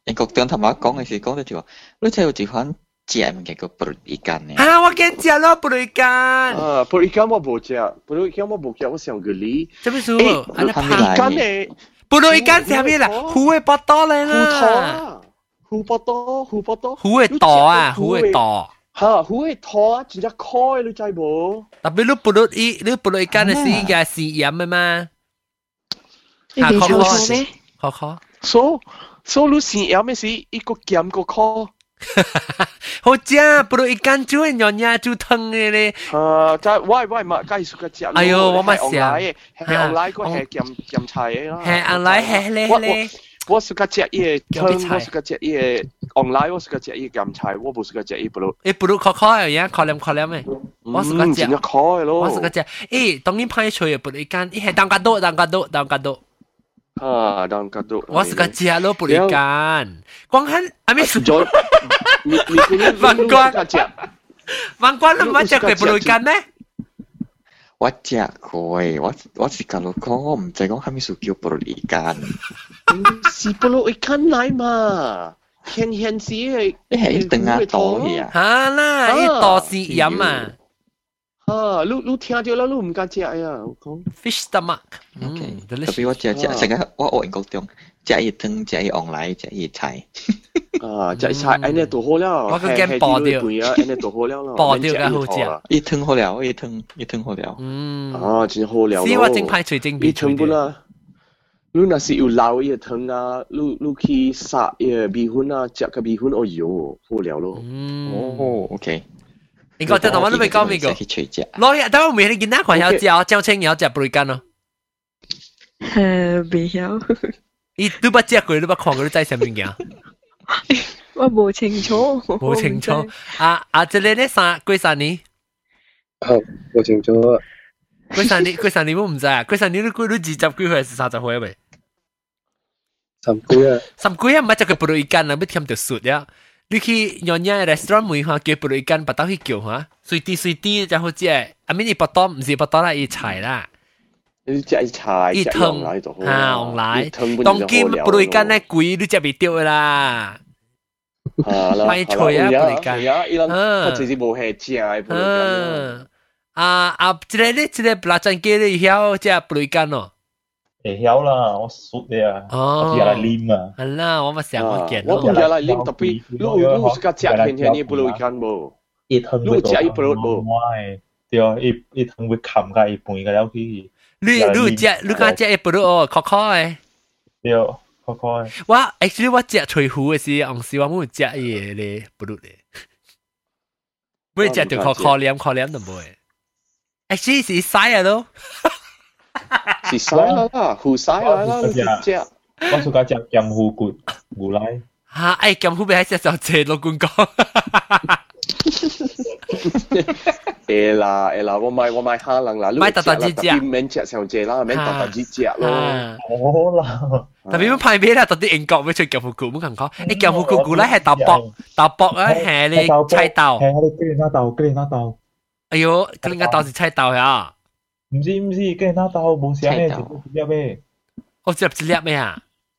英國長頭媽講嘅時講到就話，你真係有一款食物件叫布魯伊干呢。 啊，我驚食咯布魯伊干。 啊，布魯伊干我冇食，布魯伊干我冇食，我想個你。 做咩事？ 布魯伊干呢？ 布魯伊干係咩啦？虎嘅波多嚟啦。虎波多，虎波多。 虎嘅多啊，虎嘅多。 嚇，虎嘅多啊，真係開你知冇？ 特別你布魯伊，你布魯伊干係試嘅試飲嘅嘛？ 你哋抽錯咩？ 可可。 所所你試飲嘅是一個鹹個殼。 好食，布魯伊干煮嘅樣嘢煮湯嘅咧。 啊，就喂喂嘛，介紹個隻。 哎呦，我咪食。 係紅奶個係鹹鹹菜啦。 係紅奶係咧咧。 我是個隻嘢湯，我是個隻嘢紅奶，我是個隻嘢鹹菜，我不是個隻嘢布魯。 誒布魯可可嘅嘢，可憐可憐嘅。我是個隻。 真係可咯。 我是個隻。誒，當然派出嘅布魯伊干，伊係當家多，當家多，當家多。 啊，當家多。 我是個隻咯布魯伊干。光看阿咪。 你你萬關，萬關你唔係食過布魯伊干咩？ 我食過誒，我我是甲你講，我唔知講係咪屬叫布魯伊干。 是布魯伊干嚟嘛？顯顯是係， 你係一定啊多嘅啊。 嚇啦，呢多是飲啊。 啊，你你聽到啦，你唔敢食呀？我講 fish stomach。 OK，特別我食食成日我學英國中。食伊湯，食伊紅奶，食伊菜。 啊，食菜，安尼就好了。 我個驚爆掉， 安尼就好了啦。 爆掉嘅好食。 伊湯好了，伊湯伊湯好了。 嗯。 啊，真好了。 是我正派最正伊湯本啦，你若是有撈伊個湯啊，你你去殺伊個米粉啊，食個米粉，哦喲，好了咯。 嗯。 哦 ，OK。 你講真，我都未講咩個。攞日，等我未你見得群有食，張青有食布魯伊干咯。 誒，未曉。 伊你捌食過，你捌看過，你知啥物件？ 我冇清楚。 冇清楚。啊啊！即個咧三幾三年？ 好，冇清楚。 幾三年？幾三年我唔知啊！幾三年你幾你二十幾歲還是三十歲未？ 三幾啊？ 三幾啊？唔係就佢布魯伊干啦，要添條雪呀！你去樣嘢 restaurant 每下叫布魯伊干，不到去叫嚇，水啲水啲就好食。阿咪你不多，唔是不多啦，伊菜啦。 你食菜， 伊湯啊，紅奶，當今布魯伊干咧貴，你食唔到噶啦。買脆啊，布魯伊干， 嗯，直接冇係正布魯伊干。 啊啊，即個咧，即個辣醬雞你曉食布魯伊干咯？ 會曉啦，我熟嘅啊，我食來啉啊。 係啦，我咪成日見。 我唔食來啉，特別你你是個食片片嘅布魯伊干冇？ 伊湯你食伊布魯冇？ 對啊，伊伊湯會冚㗎，伊拌㗎了去。 你你食你講食布魯哦，可可誒。 對，可可誒。 我 actually 我食脆糊嘅時，紅時我冇食嘢咧布魯咧。冇食條可可黏可黏都冇誒。actually 是曬啊都。 是曬啦，糊曬啦，你食。 我suka食鹹糊骨牛奶。 嚇！誒鹹糊咪喺食就借老公講。 誒啦誒啦，我買我買蝦能啦， 買特特之隻， 免食上隻啦，免特特之隻咯。 好啦， 特別要派俾啦，特啲英國要出鹹糊骨，冇咁講。誒鹹糊骨骨咧係豆卜，豆卜啊係你菜豆。 係我哋吉蓮豆，吉蓮豆。 哎呦，吉蓮豆是菜豆呀？ 唔知唔知，吉蓮豆冇寫咩，只不過咩？ 我只只粒咩啊？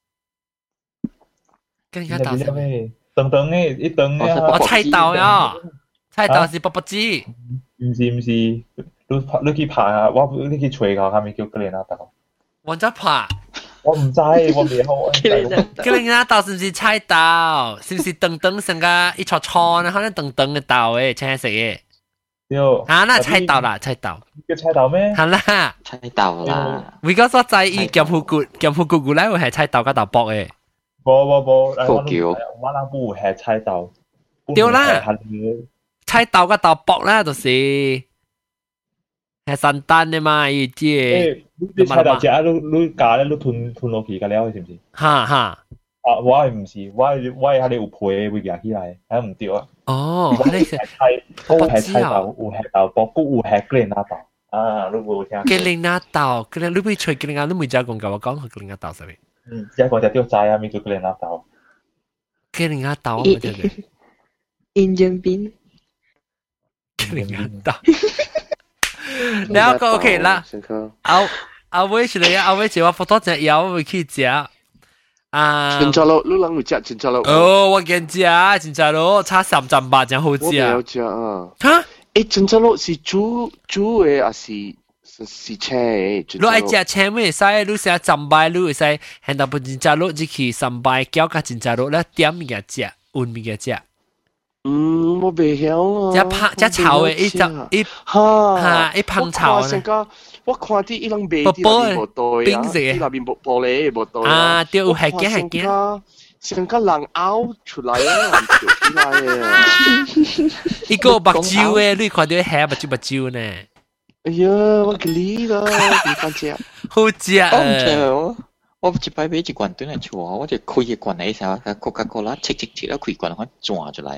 吉蓮豆是咩？長長嘅，一長嘅。 我菜豆呀。菜豆是卜卜子， 唔是唔是，你你去拍啊，我你去找下，係咪叫吉蓮豆？ 我再拍， 我唔知，我未好。 吉蓮豆是唔是菜豆？是唔是長長成個一撮撮呢？可能長長嘅豆誒，青色嘅。 對。 啊，那菜豆啦，菜豆。 叫菜豆咩？ 係啦， 菜豆啦。 為嗰所在意鹹糊骨，鹹糊骨骨咧會係菜豆加豆卜嘅。 冇冇冇， 福叫。 我那不係菜豆。 對啦。菜豆個豆卜啦，就是係散蛋嘅嘛，依啲。 你菜豆食啊，你你加咧，你吞吞落去㗎了，是唔是？ 哈哈。 啊，我係唔是，我係我係喺你有皮會夾起來，係唔對啊。 哦， 我係菜，我係菜豆，有係豆卜，有係吉蓮豆。啊，你冇聽？ 吉蓮豆，吉蓮你會吹吉蓮，你冇再講教我講吉蓮豆係咪？ 嗯，一個就掉債啊，咪叫吉蓮豆。 吉蓮豆我真係。 印象邊？ 然後個 OK 啦，後後尾出嚟啊，後尾就話好多隻油會去食， 啊， 真扎咯，你啷會食真扎咯？ 哦，我見食真扎咯，差三十八真好食。 我未有食啊。 哈？ 誒，真扎咯是煮煮嘅，還是是是青嘅？ 你愛食青咩？使你食三百，你會使現到不真扎咯，只去三百攪加真扎咯，咧點物嘅食，換物嘅食。 嗯，我未曉啊。 只拍只炒嘅，一隻一哈哈一烹炒咧。我看啲伊啷賣啲那邊無袋啊，啲那邊玻玻璃無袋啊。對，有係嘅係嘅。 成個人拗出來啊，跳出來啊！ 一個白椒誒，你看到係白椒白椒呢？ 哎呀，我嘅你啦，唔敢食。 好食啊！我一擺買一罐轉來厝，我就開一罐嚟時候，Coca-Cola切切切，開罐我轉出來。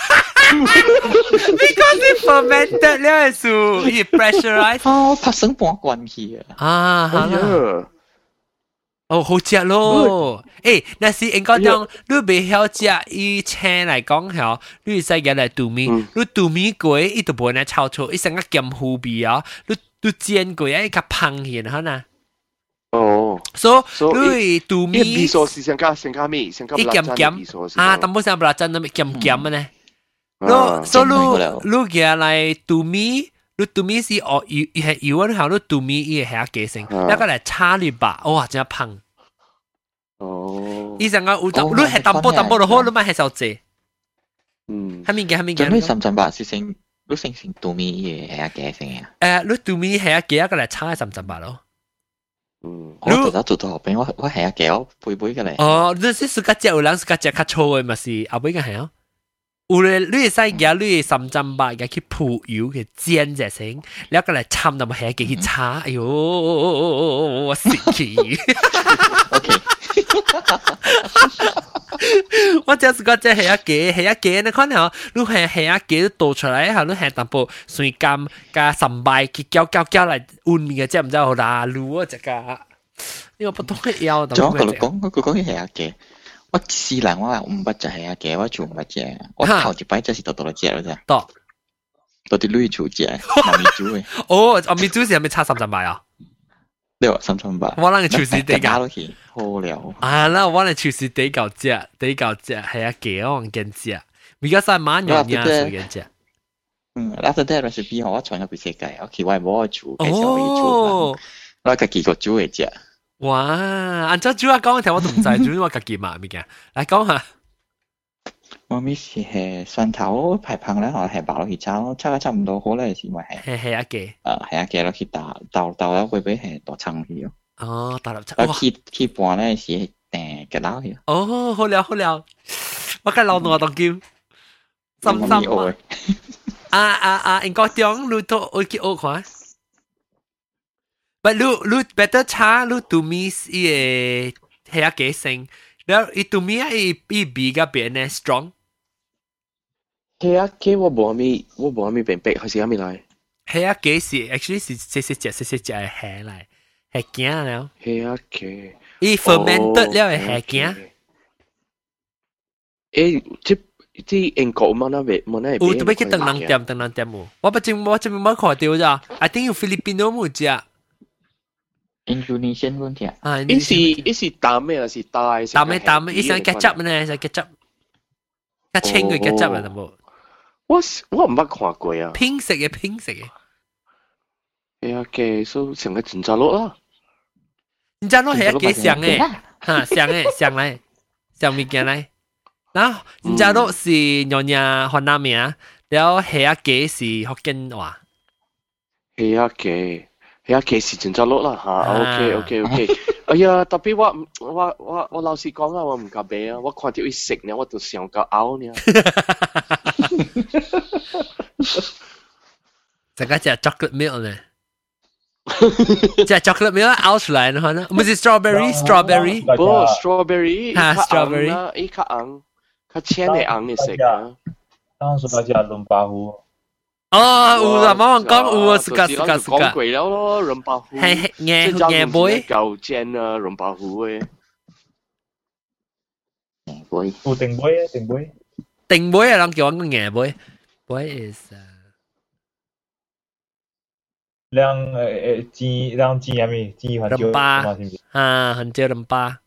Because it fermented 了係屬 pressurized。 哦，拍成半罐去啊！啊，好啦。哦，好食咯！誒，那是應該講，你未曉食以青嚟講嚇，你使嘅嚟杜米，你杜米過伊都冇嚟炒醋，伊成個鹹糊味啊！你你煎過伊較香氣嚇呐。 哦， 所以你杜米， 味素是成個成個咩？成個伊鹹鹹啊，淡薄成不辣真咁鹹鹹嘅呢。你所以你你嘅嚟杜米。你杜米是哦，油係油嗰條，你杜米伊係幾成，一個嚟炒你吧，哇，真係香。 哦， 伊成個有淡，你係淡薄淡薄就好，你咪係少隻。 嗯， 係咪嘅？係咪嘅？ 你三十八是成，你成成杜米伊係幾成啊？ 誒，你杜米係幾一個嚟炒係三十八咯。 嗯，我做得做到後邊，我我係幾我背背嘅嚟。 哦，你是自家隻有人自家隻較粗嘅，咪是後邊嘅係啊。有咧，你會使嘅，你三針八嘅去鋪油去煎隻先，你一個嚟參就咪係嘅去炒，哎呦，我死氣。 OK， 我只是講即係一嘅，係一嘅，你看下，你係係一嘅倒出來，後你係淡薄水甘加三百去攪攪攪嚟換面嘅，即係唔知好難滷啊隻個，呢個不懂嘅腰。 仲有佢講，佢講嘅係一嘅。我試人我唔捌食係啊嘅，我做唔捌食。我頭一擺真係到到嚟食咯啫。 到到啲女做食，阿咪煮嘅。 哦，阿咪煮時係咪差三十八啊？ 你話三十八？ 我諗係廚師地教。 好料。 啊，那我諗廚師地教食，地教食係啊嘅，我唔見食。而家晒晚樣嘢所以食。 嗯 ，after that recipe 我傳入俾世界，我期望我煮，介紹我煮。我家己個煮嘅食。 哇！按照主要講嘅題我都唔知，主要我自己嘛物件。嚟講下， 我咪是係蒜頭排棒咧，我係擺落去炒，炒得差唔多好咧，是咪係？ 係係一嘅。 誒係一嘅落去打豆豆咧，會俾係大葱去咯。 哦，大粒葱。 我切切半咧是誒嘅撈去。 哦，好了好了，我嘅老奴當叫深深啊啊啊！應該講你都會去學看。But 你你 better 炒你杜米伊個係幾成，然後伊杜米伊伊味個變呢 strong。 係啊，嘅我冇咪我冇咪變白，係是啱咪來。 係啊，幾是 actually 是細細隻細細隻係蝦嚟，係驚了。 係啊嘅， 伊 fermented 了係蝦驚。 誒，即即英國乜那邊乜那邊。 有特別去等人店等人店冇，我不正我正冇看到咋 ，I think 有菲律賓都冇食。 Indonesian 嗰啲啊， 呢是呢是淡咩啊？是大淡咩淡咩？呢是茄汁呢？是茄汁，加青嘅茄汁啊，冇。 我我唔捌看過啊。 拼色嘅拼色嘅。 係啊，嘅所成個真扎碌啦。 真扎碌係一幾上嘅，嚇上嘅上嚟上物件嚟。嗱，真扎碌是娘娘河南名，然後係一幾是福建話。 係啊嘅。係啊，其實真就落啦嚇 ，OK OK OK。哎呀，特別我我我我老實講啊，我唔夾俾啊，我看到伊食呢，我就想個咬呢。 這個叫 chocolate milk 呢？即係 chocolate milk 咬出來呢？唔係 strawberry，strawberry。 不 ，strawberry。 嚇 strawberry。 伊較紅，較淺嘅紅嘅色啊。 當時我食倫巴虎。 哦，有啦，冇人講有啊，是噶是噶是噶。 講過了咯，潤巴虎。 係硬硬杯。 夠煎啊，潤巴虎嘅。 硬杯。 有定杯啊，定杯。 定杯啊，人叫我講硬杯。杯 is 兩誒誒煎兩煎係咪？煎番椒。 潤巴。啊，番椒潤巴。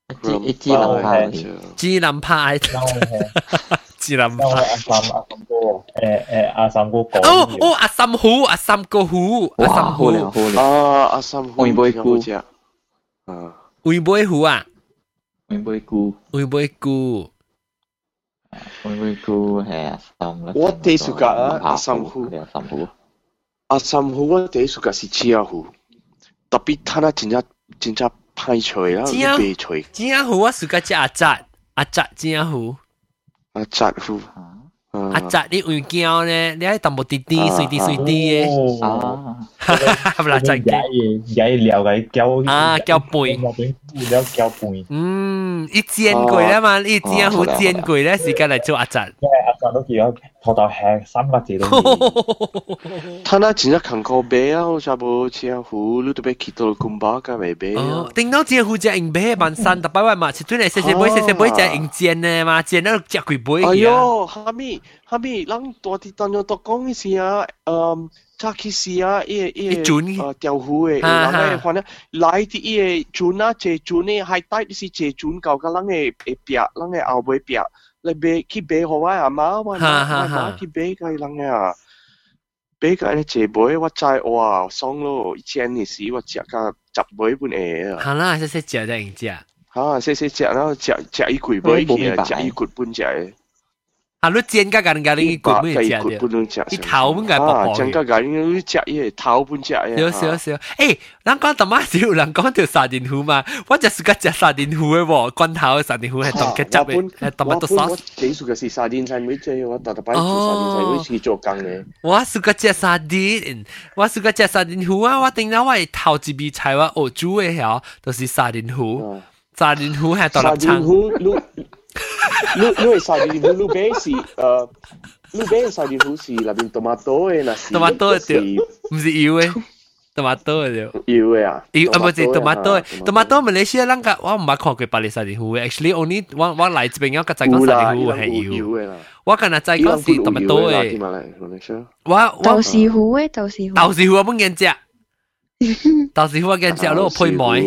一支能拍， 只能拍，只能拍。 阿三阿三哥，誒誒阿三哥講。 哦哦，阿三虎，阿三個虎，阿三虎。 啊，阿三虎。 會唔會菇？ 啊， 會唔會虎啊？ 會唔會菇？ 會唔會菇？ 會唔會菇係阿三啦。 我第一暑假啊，阿三虎。 阿三虎。 阿三虎我第一暑假是只阿虎，特別睇下真正真正派菜啦，白菜。 只阿虎我暑假只阿扎，阿扎只阿虎。 阿扎虎。 阿扎你會叫呢？你喺淡薄啲啲碎啲碎啲嘅。 啊， 係咪啦？真嘅。 而家聊嘅叫啊叫背， 聊叫背。 嗯，一煎過啦嘛，一煎好煎過咧，時間嚟做阿扎。 因為阿扎都叫頭頭吃三個字都。 睇下真係看過白啊，我差無只虎，你都俾見到咁巴嘅未白啊？ 頂到只虎只硬白萬山，特別話嘛，切斷嚟細細杯細細杯只硬煎呢嘛，煎到只鬼杯。 哎喲，下面。下面人大啲當咗讀講嘅時啊，誒，查起時啊，依依誒釣魚嘅，人嘅話咧，來啲依個船啊，借船咧，係帶啲是借船舊嘅，人嘅誒壁，人嘅後尾壁，嚟俾去俾好啊阿媽，我媽去俾佢人嘅啊，俾佢咧借杯，我知哇，爽咯，以前嘅時我食個十杯半嘢啊。 係啦，細細隻就硬隻。 嚇，細細隻啦，食食一攰杯去啊，食一攰半隻嘅。 啊！你煎個人家你骨咩食嘅？你頭本個薄薄嘅。 煎個人你食嘢頭本食嘅。 少少少。誒，人講淡仔少，人講條沙甸魚嘛，我就係個食沙甸魚嘅喎，罐頭嘅沙甸魚係當嘅汁嘅，係當乜都sauce。 我幾熟嘅是沙甸菜，每隻我特特擺做沙甸菜，每次做工嘅。 我係個食沙甸，我係個食沙甸魚啊！我頂到我係頭一味菜我學煮嘅時候，就是沙甸魚。沙甸魚係當臘腸。 你你係沙甸魚，你俾是誒，你俾沙甸魚是入邊多馬多嘅，那是多馬多嘅條，唔是油嘅，多馬多嘅條， 油嘅啊， 油啊唔係多馬多嘅，多馬多馬來西亞人個我唔係看過巴黎沙甸魚嘅 ，actually only 我我嚟這邊有個在講沙甸魚係油，我今日在講是多馬多嘅，我豆豉魚嘅豆豉魚， 豆豉魚我冇見食，豆豉魚我見食咯配梅，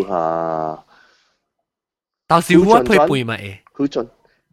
豆豉魚我配配梅， 好盡。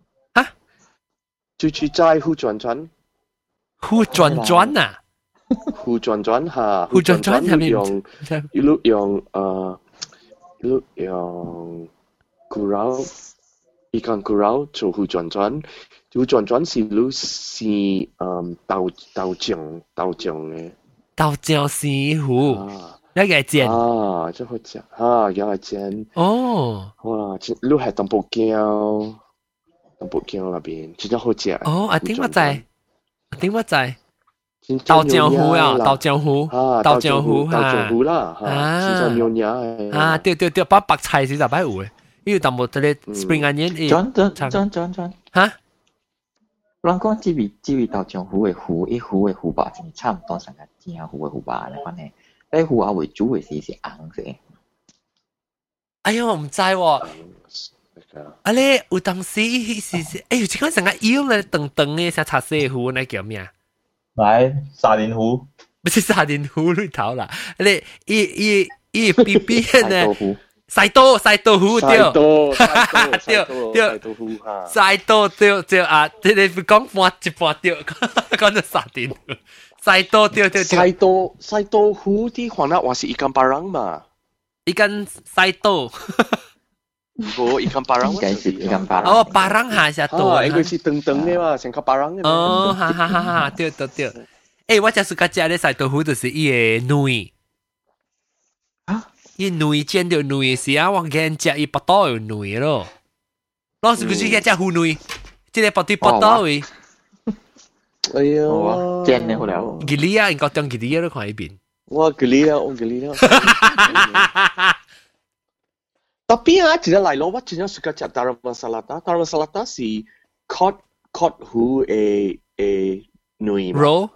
最最齋胡轉轉， 胡轉轉啊！ 胡轉轉嚇， 胡轉轉係咪用一路用誒一路用咕肉，一間咕肉做胡轉轉，胡轉轉是路是誒豆豆醬豆醬嘅豆醬豉糊，一個係煎啊，真好食嚇，又係煎哦， 哇！路係當布膠。北京那邊真係好食。 哦，阿丁我知，阿丁我知。豆漿糊啊，豆漿糊，豆漿糊豆漿糊啦，真係牛肉啊，對對對，把白菜是就擺有嘅，因為淡薄嗰啲 spring onion。 轉轉轉轉轉。 嚇？ 人講這味這味豆漿糊嘅糊，一糊嘅糊吧，就差唔多成個正糊嘅糊吧咧，反正，啲糊啊為主嘅時是硬嘅。 哎呀，我唔知喎。啊咧，有當時是是，哎呦，這個成個腰咧長長嘅，像茶色糊，那叫咩啊？ 來沙甸糊， 不是沙甸糊裏頭啦，你一一一邊邊呢？西多西多糊對，對對，西多對對啊！你你講半一半對，講到沙甸糊，西多對對對。 西多西多糊啲話啦，話是一間巴郎嘛， 一間西多。 冇一間巴郎， 應該是一間巴郎。 哦，巴郎下下多， 應該是長長嘅嘛，成個巴郎嘅。 哦，哈哈哈哈，對對對。誒，我就是個食咧西多糊，就是伊個糜。 啊？ 伊糜煎到糜時啊，我見食伊巴刀有糜咯。老師佢只嘅食糊糜，即係巴啲巴刀嘅。 哎呀， 煎咧好了。 吉利啊，應該當吉利啊都看一邊。 我吉利啊，我吉利啊。Tapi ah, tidak lain loh, wajahnya suka cak garam masalata. Garam masalata si cod cod hu e e nui. Roll.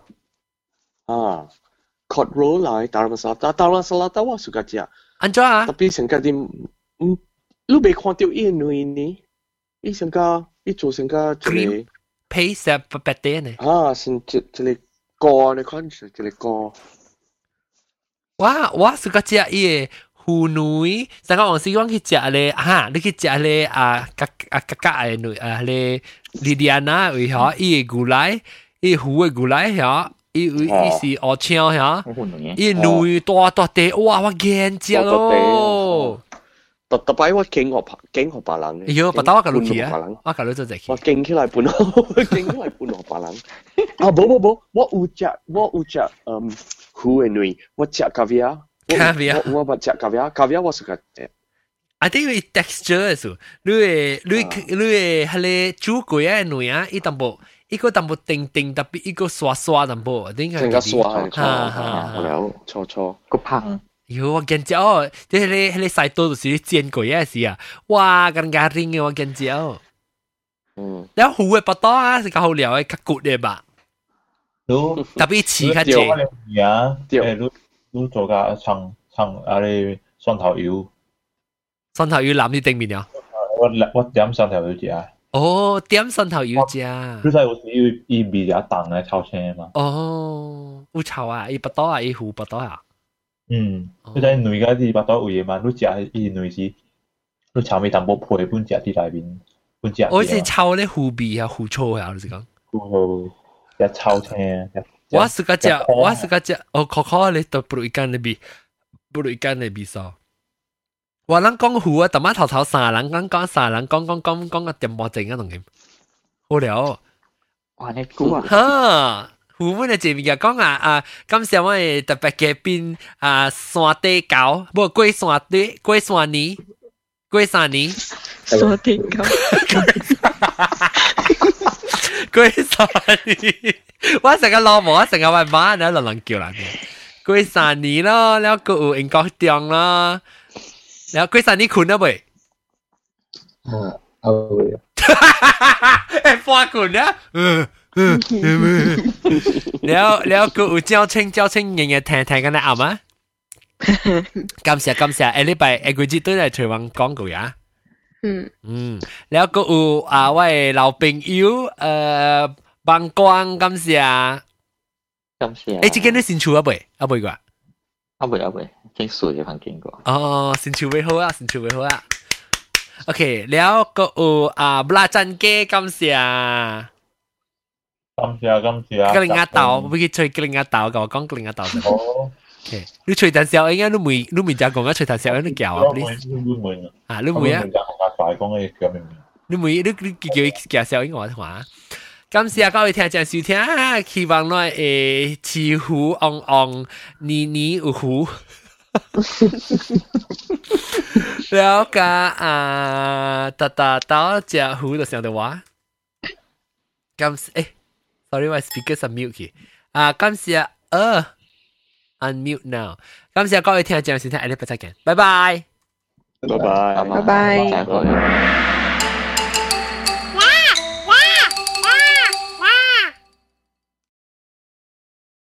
Ah, cod roll lah, garam masalata. Garam masalata wah suka cak. Anjir. Tapi sengkak di, lu be看到伊nui ni,伊sengkak,伊做sengkak cream paste 不白啲呢？ 啊，先一一個膏，你看是一個膏。 我我suka cak伊。 湖女，上個黃時講去食咧，哈，你去食咧啊，格啊格格嘅女啊咧，莉莉安娜為嚇，伊個牛奶，伊湖嘅牛奶嚇，伊伊是鵝腸嚇，伊女大大地，哇，我驚食咯。 特特擺我驚學驚學白人嘅。 喲，不打我個女啊，我個女做隻去。 我驚起來半學，驚起來半學白人。啊，冇冇冇，我有食，我有食，嗯，湖嘅女，我食咖啡啊。 caviar， 我我唔食 caviar，caviar 我食嘅。 I think it's texture 數，你誒你你誒係咧煮過嘅女啊，一淡薄，一個淡薄定定特別，一個刷刷淡薄，點解？ 成個刷， 哈哈， 了，錯錯， 個胖。 喲，我見咗哦，即係你係你曬多就是煎過嘅事啊，哇，更加靚嘅我見咗。嗯，然後糊嘅不多啊，是較好料嘅，較骨嘅吧。特別似較濟。 啊，對。都做個葱葱啊！你蒜頭油， 蒜頭油淋啲頂面啊！ 我我點蒜頭油食啊！ 哦，點蒜頭油食。 你睇有時伊伊味較重嘅炒青嘛？ 哦，有炒啊！伊不多啊，伊糊不多啊。 嗯，你睇內個啲不多味嘛？你食伊內是，你炒味淡薄配本食啲內邊，本食。 我是炒咧糊味啊，糊醋啊，你是講。 糊一炒青。 我是個只，我是個只，哦，可可你都不如一間你比，不如一間你比數。我人講糊啊，特晚頭頭三人講講三人講講講講個點波正啊，同佢好了。 哇，你估啊？ 哈，糊本嘅前面講啊啊，今時我哋特別嘅邊啊山地狗，不過龜山地龜山泥，龜山泥。 山地狗。 龜山泥。我成個老母，我成個為媽，你喺度亂叫人嘅。龜山泥咯，แล้วก็有英國中咯，แล้ว龜山泥คุณนะบ่啊，เอาเลยเอ้ฟังคุณนะเออเออแล้วแล้วก็有招清招清日日聽聽緊你啱嗎？感謝感謝，下禮拜下個月都嚟台灣廣告呀。嗯嗯，แล้วก็有啊，我嘅老朋友誒。幫光感謝， 感謝。 誒，即間你新厝啊未？啊未個？ 啊未啊未，經數嘅份經過。 哦，新厝未好啊，新厝未好啊。OK，แล้วก็有啊，布拉真嘅感謝。 感謝感謝。 格林亞島，唔去吹格林亞島，甲我講格林亞島先。哦。OK，你吹彈小應該你未你未就講啊，吹彈小應你叫啊，你。 你未啊，你未啊？ 快講嘅叫咩名？ 你未你你叫叫小應我話。感謝各位聽眾收聽，希望我誒似乎昂昂，年年有胡。แล้วก็อ่าตาตาตาจะหู就想到話，感謝誒 ，sorry 我 speaker 係 mute 嘅，啊感謝呃 unmute now， 感謝各位聽眾收聽，下禮拜再見，拜拜， 拜拜， 拜拜。